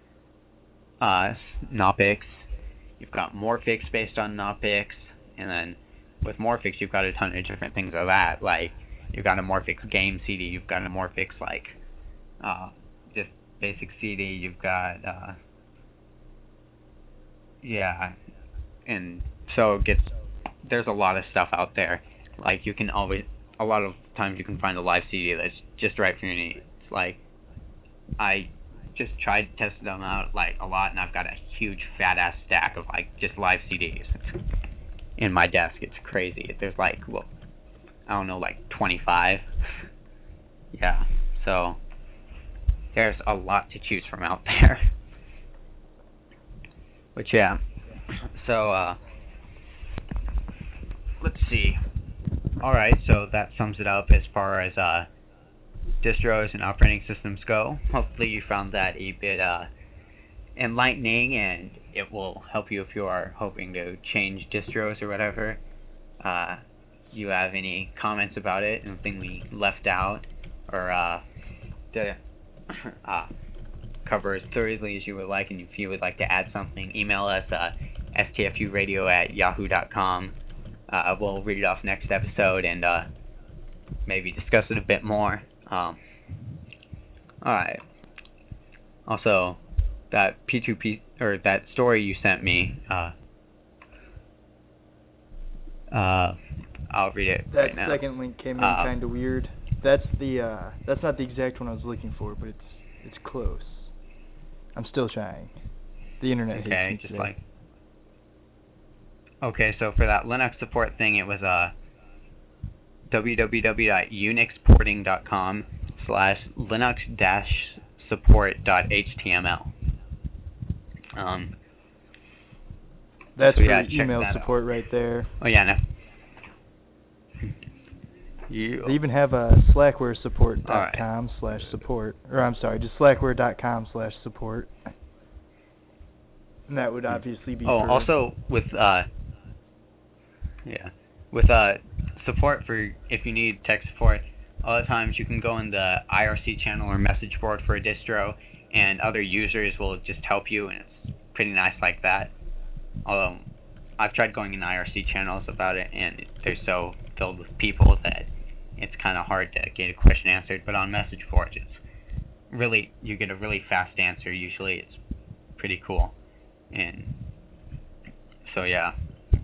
Knoppix. You've got Morphix based on Knoppix, and then with Morphix you've got a ton of different things of that. Like, you've got a Morphix game CD, you've got a Morphix, like, just basic CD, you've got, yeah, and so it gets, there's a lot of stuff out there. Like, you can always, a lot of times you can find a live CD that's just right for your needs. Like, I just tried to test them out, like, a lot, and I've got a huge fat-ass stack of, like, just live CDs in my desk. It's crazy. There's, like, well, I don't know, like, 25. Yeah, so there's a lot to choose from out there. But, yeah, so, let's see. Alright, so that sums it up as far as, distros and operating systems go. Hopefully you found that a bit enlightening, and it will help you if you are hoping to change distros or whatever. You have any comments about it, anything we left out, or to cover as thoroughly as you would like, and if you would like to add something, email us stfuradio@yahoo.com. We'll read it off next episode and maybe discuss it a bit more. Alright. Also, that P2P, or that story you sent me, I'll read it That right now. second link came in kind of weird. That's not the exact one I was looking for, but it's close. I'm still trying. The internet hates Okay, me just today. like... Okay, so for that Linux support thing, it was www.unixporting.com/linux-support.html. That's so for yeah, check email that support right there. Oh yeah, no. They even have a slackware.com/support. Or I'm sorry, just slackware.com/support. And that would obviously be for... also with support for, if you need tech support, a lot of times you can go in the IRC channel or message board for a distro, and other users will just help you, and it's pretty nice like that. Although I've tried going in IRC channels about it, and they're so filled with people that it's kind of hard to get a question answered. But on message boards, it's really, you get a really fast answer. Usually, it's pretty cool. And so yeah.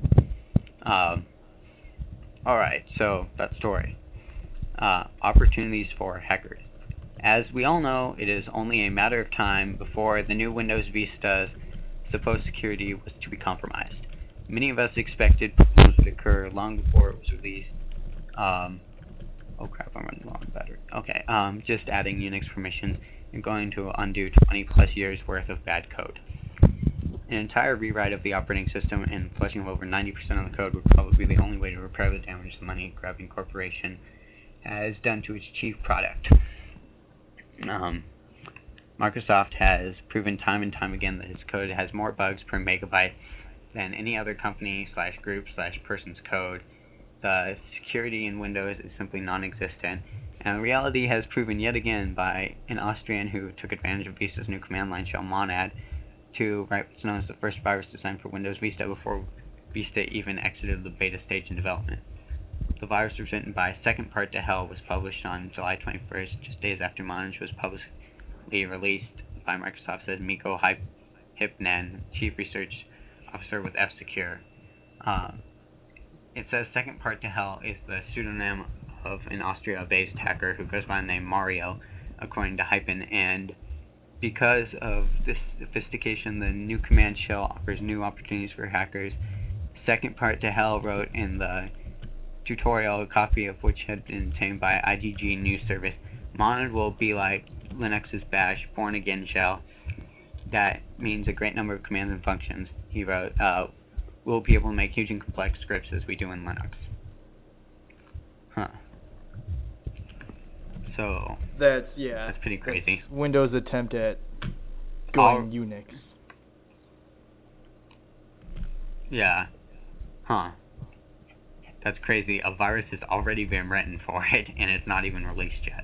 Alright, so that story. Opportunities for hackers. As we all know, it is only a matter of time before the new Windows Vista's supposed security was to be compromised. Many of us expected problems would occur long before it was released. Oh crap, I'm running low on battery. Okay, just adding Unix permissions and going to undo 20 plus years worth of bad code. An entire rewrite of the operating system and flushing of over 90% of the code would probably be the only way to repair the damage the money-grabbing corporation has done to its chief product. Microsoft has proven time and time again that its code has more bugs per megabyte than any other company / group / person's code. The security in Windows is simply non-existent, and reality has proven yet again by an Austrian who took advantage of Vista's new command line shell Monad to write what's known as the first virus designed for Windows Vista before Vista even exited the beta stage in development. The virus was written by Second Part to Hell, was published on July 21st, just days after Monad was publicly released by Microsoft, said Mikko Hyppinen, Chief Research Officer with F-Secure. It says Second Part to Hell is the pseudonym of an Austria-based hacker who goes by the name Mario, according to Hypen, and because of this sophistication, the new command shell offers new opportunities for hackers. Second Part to Hell wrote in the tutorial, a copy of which had been obtained by IGG News Service. Monad will be like Linux's bash, born-again shell. That means a great number of commands and functions, he wrote. We'll be able to make huge and complex scripts as we do in Linux. Huh. So That's pretty crazy. That's Windows' attempt at going Unix. Yeah. Huh. That's crazy. A virus has already been written for it, and it's not even released yet.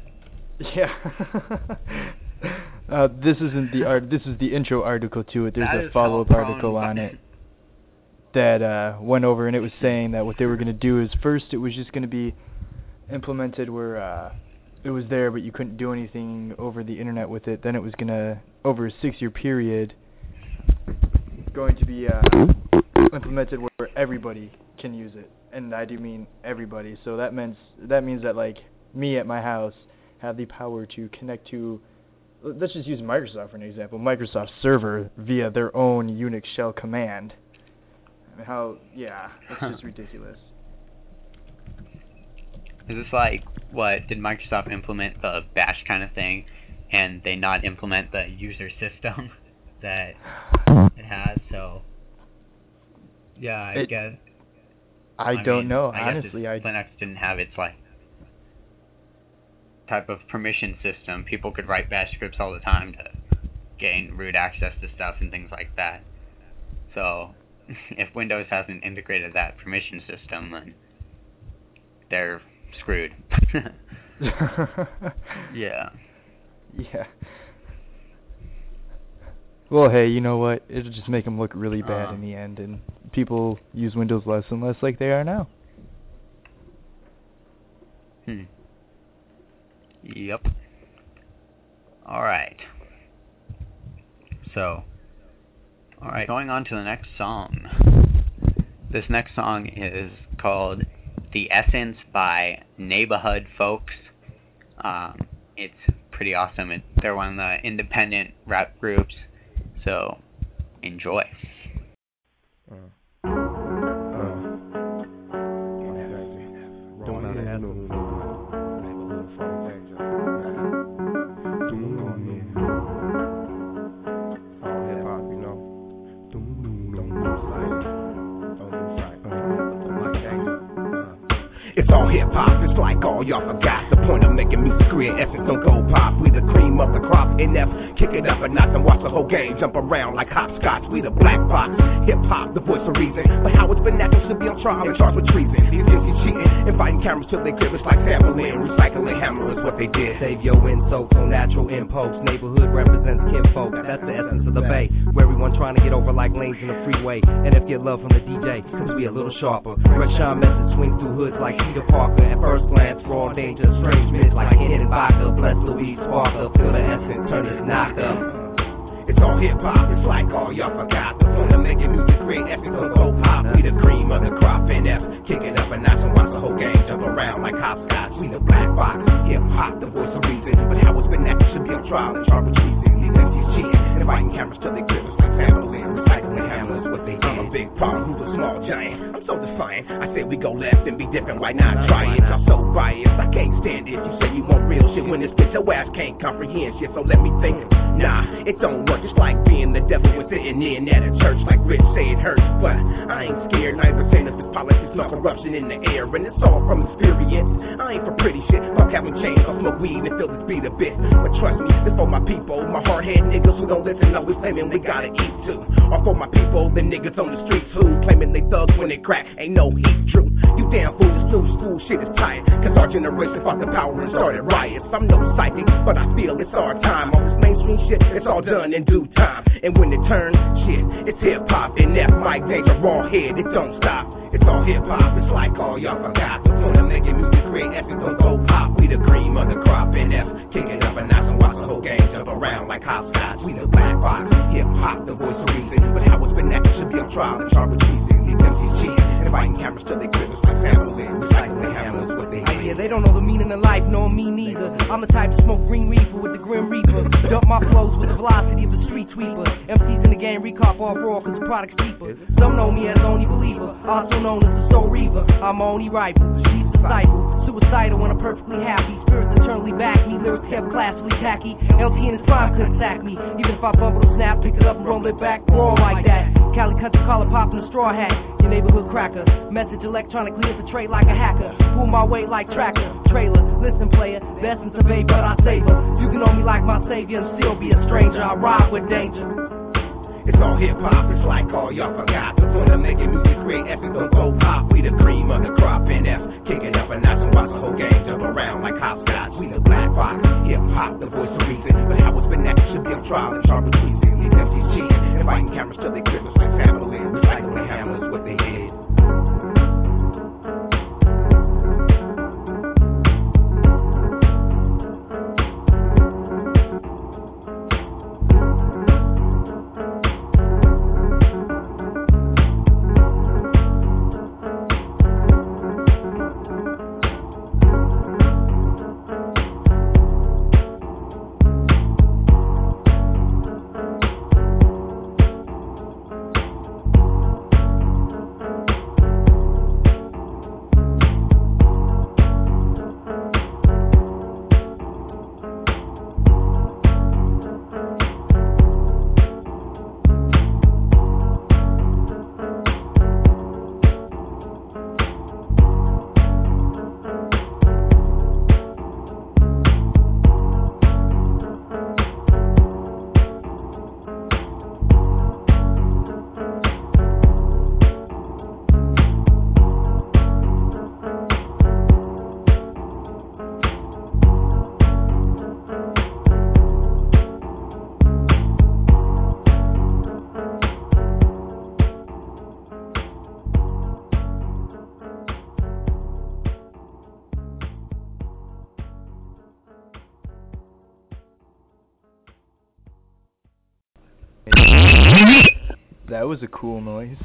Yeah. This isn't the art. This is the intro article to it. There's That a is follow-up hell-prone, article on but- it that went over, and it was saying that what they were going to do is first it was just going to be implemented where it was there, but you couldn't do anything over the internet with it. Then it was going to, over a 6-year period, going to be implemented where everybody can use it, and I do mean everybody. So that means that like me at my house have the power to connect to, let's just use Microsoft for an example, Microsoft server via their own Unix shell command. I mean, it's just ridiculous. Is this like, what, did Microsoft implement the bash kind of thing, and they not implement the user system that it has? So, yeah, I guess. I don't know, honestly. Linux didn't have its, like, type of permission system. People could write bash scripts all the time to gain root access to stuff and things like that. So, if Windows hasn't integrated that permission system, then they're screwed. Yeah. Yeah. Well, hey, you know what? It'll just make them look really bad in the end, and people use Windows less and less like they are now. Yep. Alright. So, alright, going on to the next song. This next song is called The Essence by Neighborhood Folks. It's pretty awesome. They're one of the independent rap groups, so enjoy. If all hip hop, it's like all y'all forgot. The point of making music, create essence, don't go pop. We the cream of the crop, NF, kick it up a notch and watch the whole game jump around like hopscotch. We the black box, hip hop, the voice of reason. But how it's been natural should be on trial and charged with treason. These kids keep cheating, inviting cameras till they crib. It's like sampling, recycling, hammer is what they did. Save your insults on natural impulse. Neighborhood represents kinfolk. That's the essence of the bay, where everyone trying to get over like lanes in the freeway. And if get love from the DJ, cause we a little sharper. Rashawn message swing through hoods like Peter Parker. At first glance, raw danger, strange myths like hidden vodka. Bless Louise Parker, feel the essence, turn this knocker. It's all hip hop, it's like all y'all forgot. The point of making music, create essence, don't go pop. We the cream of the crop, NF, kick it up a notch and watch the whole game jump around like hopscotch. We the black box, hip hop, the voice of reason. But how it's been natural should be on trial and charged with treason. These MCs cheating, inviting cameras till they crib. It's like sampling, recycling, hammer is what they did. I'm a big problem, who's a small giant? I'm so defiant. I say we go left and be different, why not try it? I'm so biased, I can't stand it. You say you want real shit when it's spit, your ass can't comprehend shit. So let me think. Nah, it don't work. It's like being the devil and sitting in at a church. Like Rich say it hurts, but I ain't scared. 90% of this politics, no corruption in the air, and it's all from experience. I ain't for pretty shit. Fuck having chains, I'll smoke weed and feel this beat a bit. But trust me, this for my people, my hard-head niggas who don't listen, always claiming we gotta eat too. Or for my people, the niggas on the streets who claiming they thugs when they crack. Ain't no heat true. You damn fools, this new school shit is tight. Cause our generation fought the power and started riots. I'm no psychic, but I feel it's our time. All this mainstream shit, it's all done in due time. And when it turns, shit, it's hip hop. And that Mike Danger, raw head, it don't stop. It's all hip hop, it's like all y'all forgot. The point of making music, create essence, don't go pop. We the cream of the crop, NF, kick it up a notch and watch the whole game jump around like hopscotch. We the black box, hip hop, the voice of reason. But how it's been natural should be on trial and charged with treason. These MCs cheating, inviting cameras till they crib. It's like sampling, recycling, hammer is what they did. Yeah, they don't know the meaning of life, nor me neither. I'm the type to smoke green reefer with the grim reaper. Dump my flows with the velocity of a street sweeper. MCs in the game recop off raw cause the product's cheaper. Some know me as only believer, also known as the soul reaver. I'm only rival, she's disciple. Suicidal when I'm perfectly happy. Spirits eternally back me, lyrics kept classically tacky. LT in his prime couldn't sack me. Even if I bumble or snap, pick it up and roll it back, raw like that. Cali country collar popping a straw hat. Your neighborhood cracker. Message electronically infiltrate like a hacker. Pull my weight like tracker. Trailer, listen player, best in survey but I savor. You can know me like my savior and still be a stranger. I ride with danger. It's all hip hop, it's like all y'all forgot. The point of making music, create essence, don't go pop. We the cream of the crop, NF, kick it up a notch and watch the whole game jump around like hopscotch. We the black box, hip hop, the voice of reason. But how it's been natural should be on trial and charged with treason. These MCs cheating, inviting cameras till they crib. It's like sampling, recycling, hammer is what they did. That was a cool noise.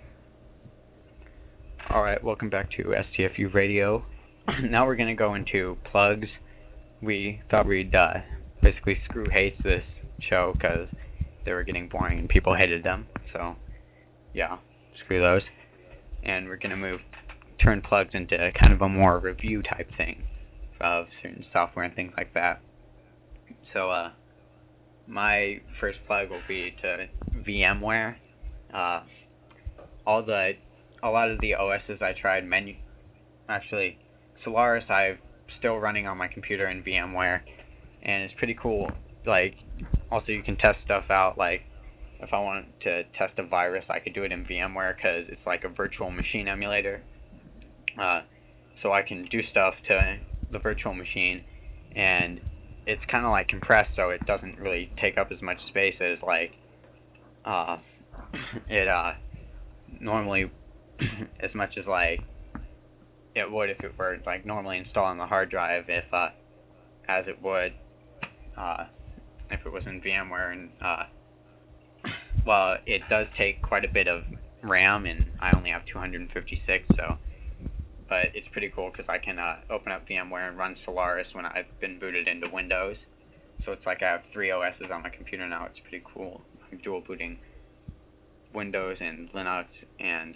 Alright, welcome back to STFU Radio. Now we're going to go into plugs. We thought we'd basically screw hates this show because they were getting boring and people hated them. So, yeah, screw those. And we're going to turn plugs into kind of a more review type thing of certain software and things like that. So, my first plug will be to VMware. A lot of the OSs I tried, Solaris I'm still running on my computer in VMware, and it's pretty cool. Like, also you can test stuff out. Like, if I wanted to test a virus, I could do it in VMware because it's like a virtual machine emulator. So I can do stuff to the virtual machine, and it's kind of like compressed, so it doesn't really take up as much space as like it normally as much as like it would if it were like normally installed on the hard drive, if as it would if it was in VMware. And well, it does take quite a bit of RAM, and I only have 256, so. But it's pretty cool because I can open up VMware and run Solaris when I've been booted into Windows. So it's like I have 3 OSs on my computer now. It's pretty cool. I'm dual booting Windows and Linux, and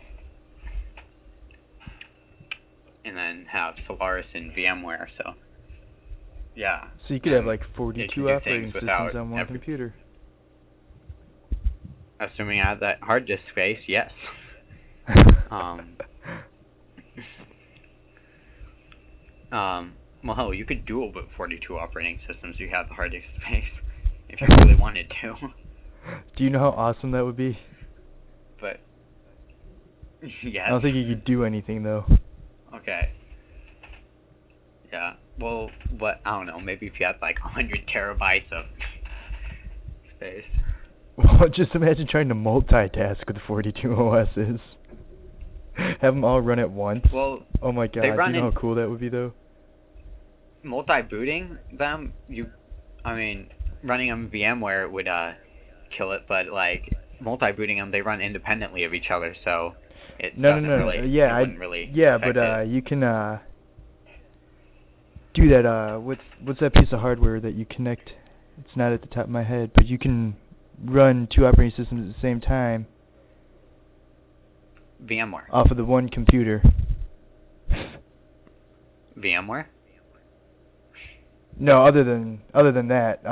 then have Solaris in VMware. So yeah. So you could have like 42 operating systems on one computer. Assuming I have that hard disk space, yes. Well, hell, you could dual boot 42 operating systems if you have the hard disk space, if you really wanted to. Do you know how awesome that would be? But, yes. I don't think you could do anything, though. Okay. Yeah, well, I don't know, maybe if you had like 100 terabytes of space. Well, just imagine trying to multitask with 42 OSs. Have them all run at once. Well, oh my god, do you know how cool that would be, though? Multi-booting them, running them VMware would kill it, but like multi-booting them, they run independently of each other, so it doesn't really. Yeah, but you can do that. What's that piece of hardware that you connect? It's not at the top of my head, but you can run 2 operating systems at the same time. VMware. Off of the one computer. VMware? No, other than that,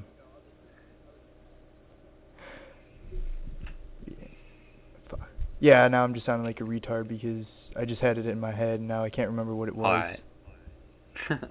yeah, now I'm just sounding like a retard because I just had it in my head and now I can't remember what it was. Alright.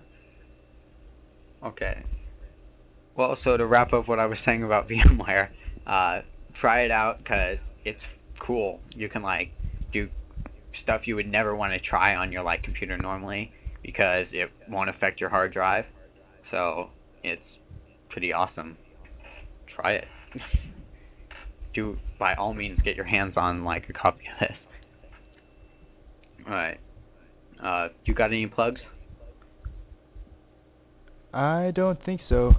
Okay. Well, so to wrap up what I was saying about VMware, try it out because it's cool. You can like do stuff you would never want to try on your like computer normally because it won't affect your hard drive. So it's pretty awesome. Try it. Do by all means get your hands on like a copy of this. Alright. You got any plugs? I don't think so.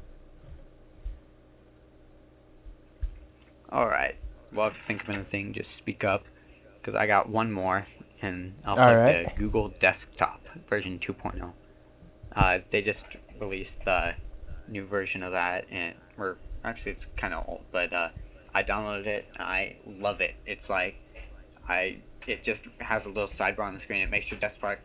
Alright. Well, if you think of anything, just speak up. Because I got one more, and I'll plug the Google Desktop version 2.0. They just released the new version of that, and actually it's kind of old, but I downloaded it, and I love it. It's like, it just has a little sidebar on the screen. It makes your desktop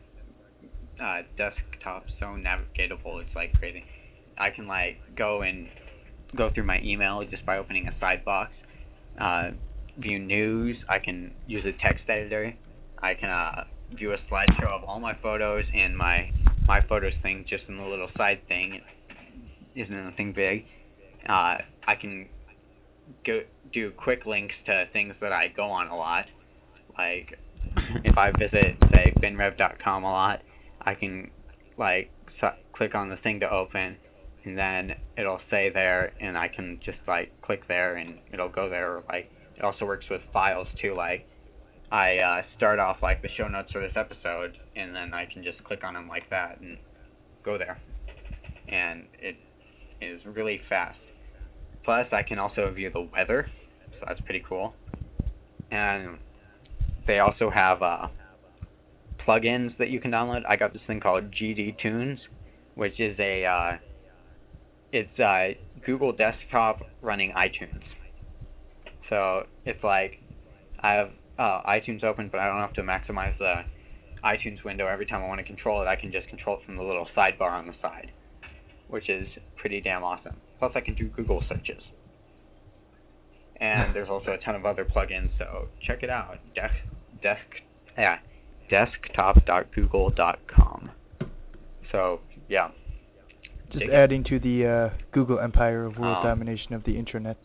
so navigatable. It's like crazy. I can like go through my email just by opening a side box. View news. I can use a text editor. I can view a slideshow of all my photos and my photos thing just in the little side thing. It isn't anything big. I can go do quick links to things that I go on a lot. Like if I visit say binrev.com a lot, I can like click on the thing to open, and then it'll say there, and I can just like click there and it'll go there. Or, like it also works with files too. Like I start off like the show notes for this episode, and then I can just click on them like that and go there, and it is really fast. Plus I can also view the weather, so that's pretty cool. And they also have plugins that you can download. I got this thing called GD Tunes, which is it's Google Desktop running iTunes. So it's like I have iTunes open, but I don't have to maximize the iTunes window every time I want to control it. I can just control it from the little sidebar on the side, which is pretty damn awesome. Plus I can do Google searches. And there's also a ton of other plugins, so check it out. desktop.google.com. So, yeah. Just Dig it. adding to the Google empire of world Oh. domination of the intranet.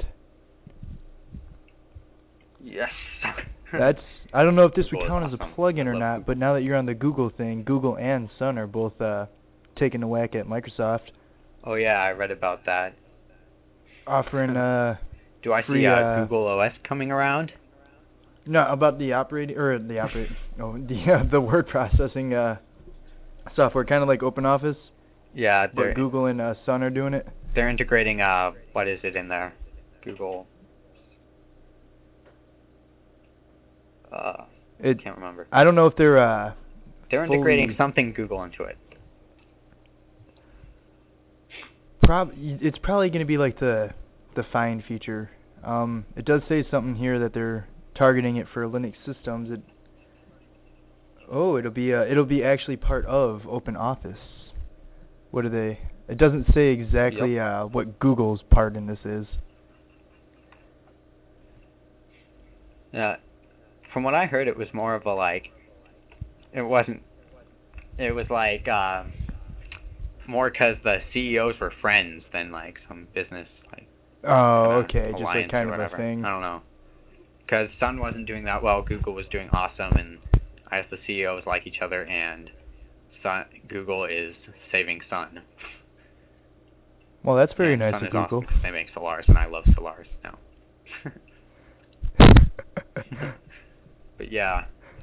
Yes. I don't know if this would Google is count as a awesome. plugin I or love not, Google. but now that you're on the Google thing, Google and Sun are both taking a whack at Microsoft, Oh, yeah, I read about that. offering Do I free, see Google OS coming around? no, about the the word processing software, kind of like OpenOffice, Yeah, but Google and Sun are doing it. they're integrating, what is it in there? Google, It can't remember. I don't know if they're They're integrating fully- something Google into it. it's probably going to be like the find feature. It does say something here that they're targeting it for Linux systems. It'll be actually part of OpenOffice. What are they? It doesn't say exactly what Google's part in this is. Yeah, from what I heard, it was more of a it was like more because the CEOs were friends than like some business Oh, okay, just alliance like kind or of whatever. a thing. I don't know. Because Sun wasn't doing that well, Google was doing awesome, and I guess the CEOs like each other, and Google is saving Sun. Well, that's very And nice Sun of is Google. awesome because they make Solaris, and I love Solaris now. But yeah.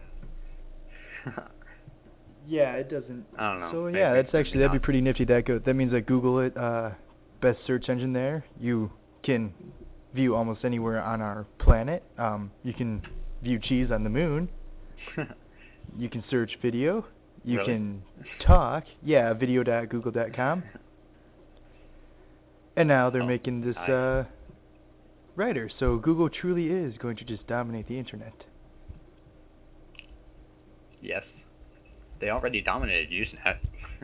Yeah, it doesn't. I don't know. So Maybe yeah, it's that'd be not. pretty nifty. That means that Google it best search engine there. You can view almost anywhere on our planet. You can view cheese on the moon. You can search video. You Really? can talk. Yeah, video.google.com. And now they're making this nice. writer. So Google truly is going to just dominate the internet. Yes. They already dominated Usenet.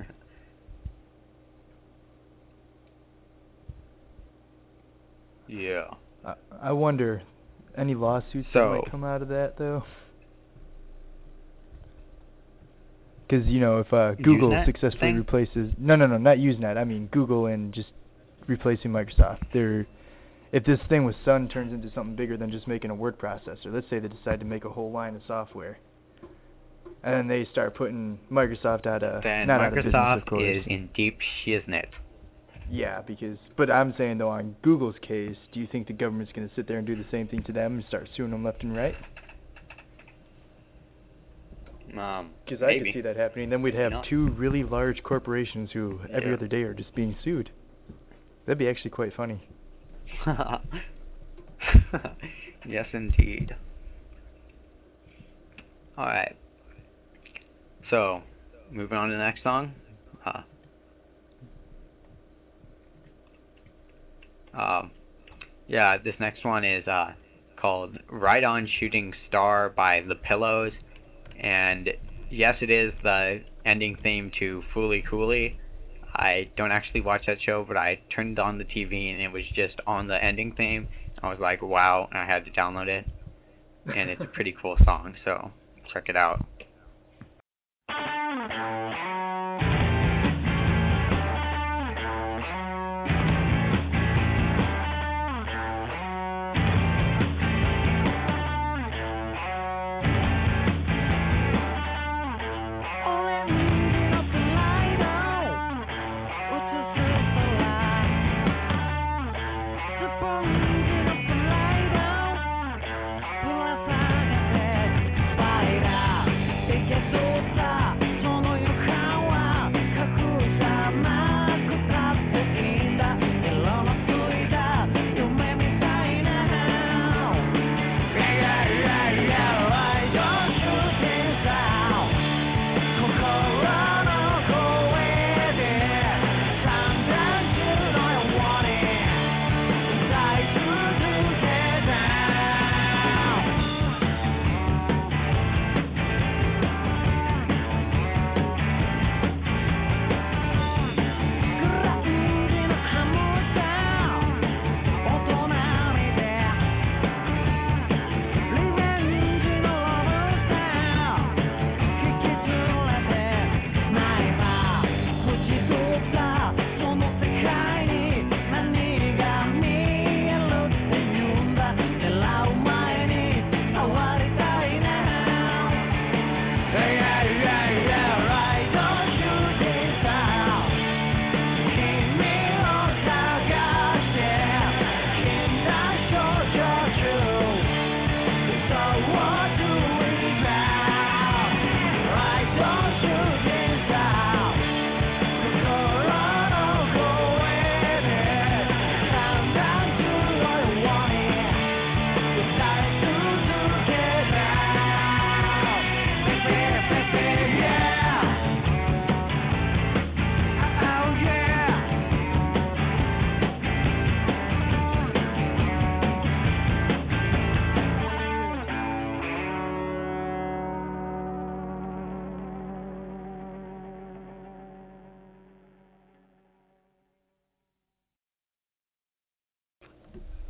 Yeah. I wonder, any lawsuits that So- might come out of that though? Because if Google Usenet successfully thing? replaces not Usenet. I mean Google and just replacing Microsoft. If this thing with Sun turns into something bigger than just making a word processor, let's say they decide to make a whole line of software, and then they start putting Microsoft Then not out of business, Microsoft of course. is in deep shiznit. Yeah, but I'm saying though, on Google's case, do you think the government's going to sit there and do the same thing to them and start suing them left and right? Because I could Maybe. see that happening. Then we'd have not? two really large corporations who every Yeah. other day are just being sued. That'd be actually quite funny. Yes, indeed. Alright. So, moving on to the next song. Yeah, this next one is called Right On Shooting Star by The Pillows. And yes, it is the ending theme to Fooly Cooley. I don't actually watch that show, but I turned on the TV and it was just on the ending theme. I was like, wow, and I had to download it. And it's a pretty cool song, so check it out. Fight out.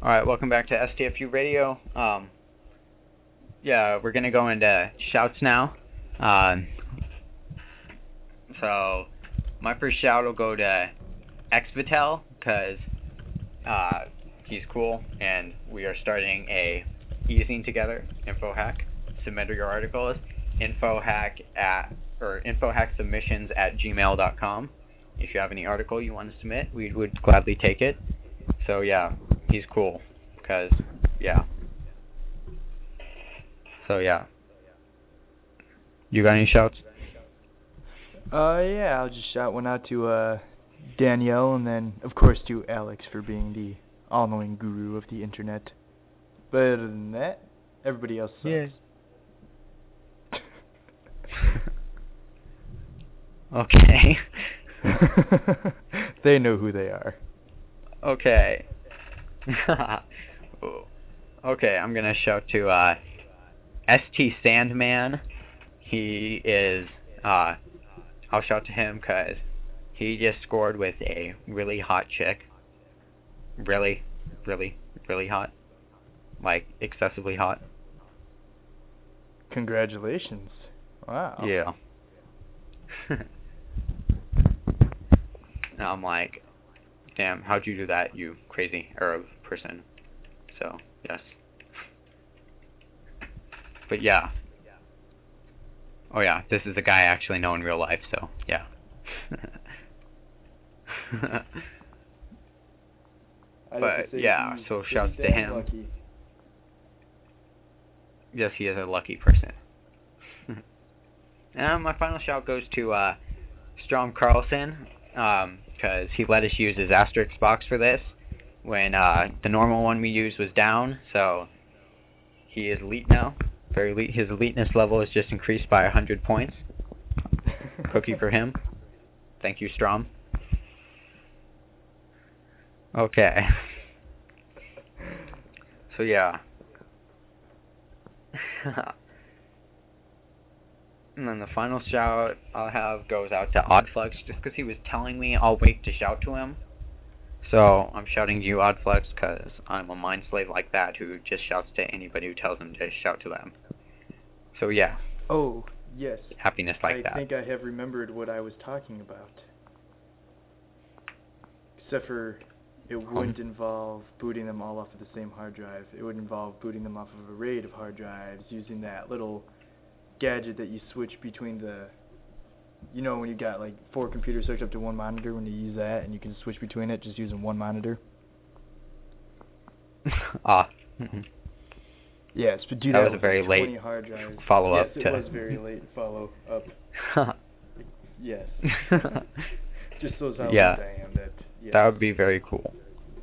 All right, welcome back to STFU Radio. Yeah, we're gonna go into shouts now. So my first shout will go to Xvitel because he's cool, and we are starting a e-zine together. InfoHack. Submit your articles. InfoHackSubmissions@gmail.com. If you have any article you want to submit, we would gladly take it. So yeah, he's cool. Cause yeah. So yeah. You got any shouts? Yeah, I'll just shout one out to Danielle, and then of course to Alex for being the all-knowing guru of the internet. But other than that, everybody else sucks. Yeah. Okay. They know who they are. Okay. Okay, I'm gonna shout to ST Sandman. He is I'll shout to him because he just scored with a really hot chick. Really, really, really hot. Like, excessively hot. Congratulations. Wow. Yeah. And I'm like, damn, how'd you do that, you crazy Arab person? So, yes. But yeah. Oh yeah, this is a guy I actually know in real life, so yeah. But yeah, so shouts to him. Lucky. Yes, he is a lucky person. And my final shout goes to Strom Carlson, because he let us use his asterisk box for this when the normal one we used was down, so he is elite now. Very elite. His eliteness level is just increased by 100 points. Cookie for him. Thank you, Strom. Okay. So yeah. And then the final shout I'll have goes out to Oddflux, just because he was telling me all week to shout to him. So I'm shouting to you, Oddflux, because I'm a mind slave like that who just shouts to anybody who tells him to shout to them. So yeah. Oh, yes. Happiness like that. I think I have remembered what I was talking about. Except for it wouldn't involve booting them all off of the same hard drive. It would involve booting them off of a RAID of hard drives using that little gadget that you switch between the... You know when you got like 4 computers hooked up to one monitor, when you use that and you can switch between it just using one monitor? Yes, but do that was a very late hard drives. follow-up. Yes, it was very late follow-up. Yes. Just shows how yeah. late I am. Yes. That would be very cool.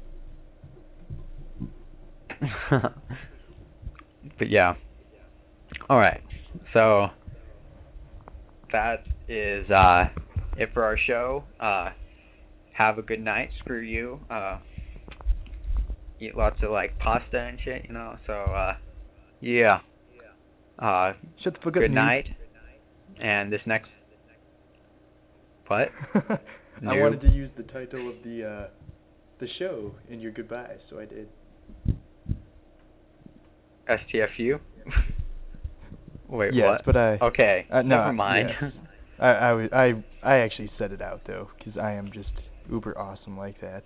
But yeah. Alright, so that is it for our show. Have a good night. Screw you. Eat lots of like pasta and shit, you know. So yeah. Shut the fuck up. Good night. And this next. What? I wanted to use the title of the show in your goodbye, so I did. STFU. Wait, yes, what? But okay. No, never mind. Yes. I actually said it out though, because I am just uber awesome like that.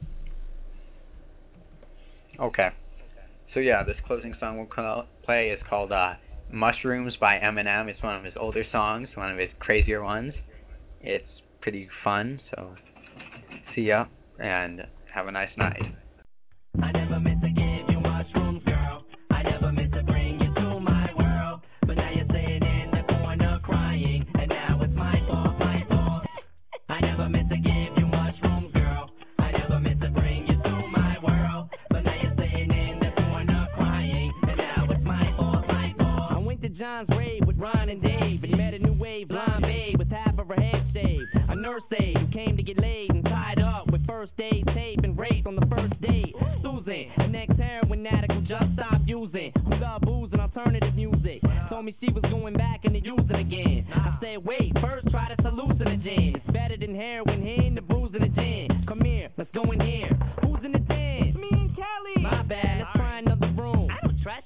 Okay. So yeah, this closing song we'll play is called Mushrooms by Eminem. It's one of his older songs, one of his crazier ones. It's pretty fun, so see ya, and have a nice night. I never meant to give you mushrooms, girl. I never meant to bring you to my world. But now you're sitting in the corner crying, and now it's my fault, my fault. I never meant to give you mushrooms, girl. I never meant to bring you to my world. But now you're sitting in the corner crying, and now it's my fault, my fault. I went to John's rave with Ron and Dave, and met a new wave blonde babe with half of her head shaved. A nurse aide who came to get laid and tied up with first aid tape and raped on the first date. Susan, an ex-heroin addict who just stopped using, who loved booze and alternative music, told me she was going back and to use it again. I said, wait, first try this hallucinogen. It's better than heroin, hitting the bruise and the gin. Come here, let's go in here. Who's in the den? Me and Kelly. My bad.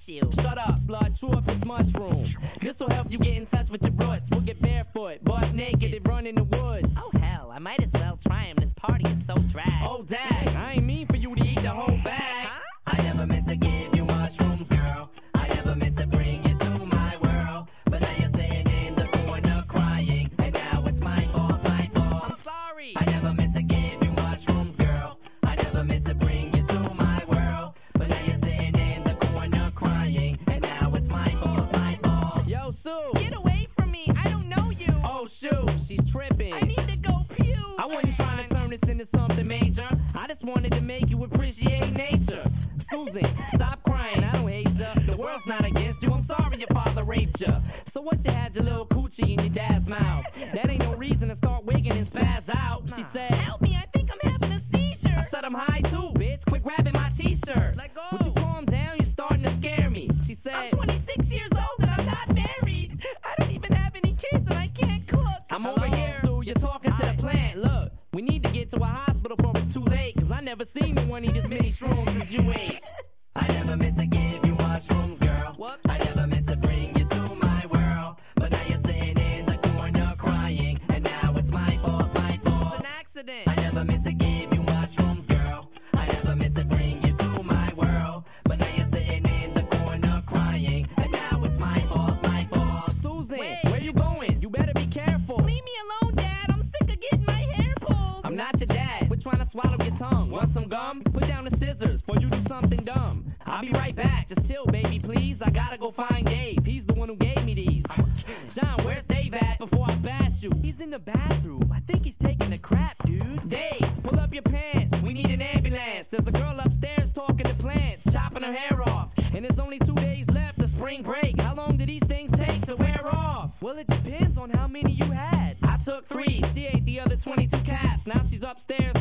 you. Shut up, blood, chew up this mushroom. This'll help you get in touch with your roots. We'll get barefoot, butt naked, and run in the woods. Oh hell, I might as well try 'em. This party is so drag. Oh dag, I ain't mean for you to eat the whole bag. Huh? I never meant to give you mushrooms, girl. I never meant to bring you to my world. But now you're sitting in the corner crying, and now it's my fault, my fault. I'm sorry. I never meant to give you mushrooms, girl. I never meant to bring you to my world. But now you're sitting in the corner crying, and now it's my fault, my fault. Yo, Sue. Get away from me. I don't know you. Oh, shoot, she's tripping. I need to go pew. I wasn't trying to turn this into something major. I just wanted to make you appreciate nature. Susan, stop crying, I don't hate ya. The world's not against you, I'm sorry your father raped ya. So what you had your little coochie in your dad's mouth? That ain't no reason to start wigging and spaz out. She said, Help me, I think I'm having a seizure. I said I'm high too, bitch, quit grabbing my t-shirt. Let go. Would you calm down, you're starting to scare me. She said, I'm 26 years old and I'm not married. I don't even have any kids and I can't cook. I'm over here, Sue, you're talking to the plant. Look, we need to get to a hospital before it's too late. Cause I never seen anyone eat as many shrooms as you ate. I never meant to give you mushrooms, girl. Whoops. I never meant to bring you to my world. But now you're sitting in the corner crying, and now it's my fault, my fault. It's an accident. I never meant to give you mushrooms, girl. I never meant to bring you to my world. But now you're sitting in the corner crying, and now it's my fault, my fault. Susan, Wait. where you going? You better be careful. Leave me alone, Dad. I'm sick of getting my hair pulled. I'm not your dad. Quit trying to swallow your tongue. Want some gum? Put down the scissors before you do something dumb. I'll be right back. Just chill, baby, please. I gotta go find Dave. He's the one who gave me these. John, where's Dave at before I bash you? He's in the bathroom. I think he's taking a crap, dude. Dave, pull up your pants. We need an ambulance. There's a girl upstairs talking to plants, chopping her hair off. And there's only 2 days left to spring break. How long do these things take to wear off? Well, it depends on how many you had. I took 3. She ate the other 22 caps. Now she's upstairs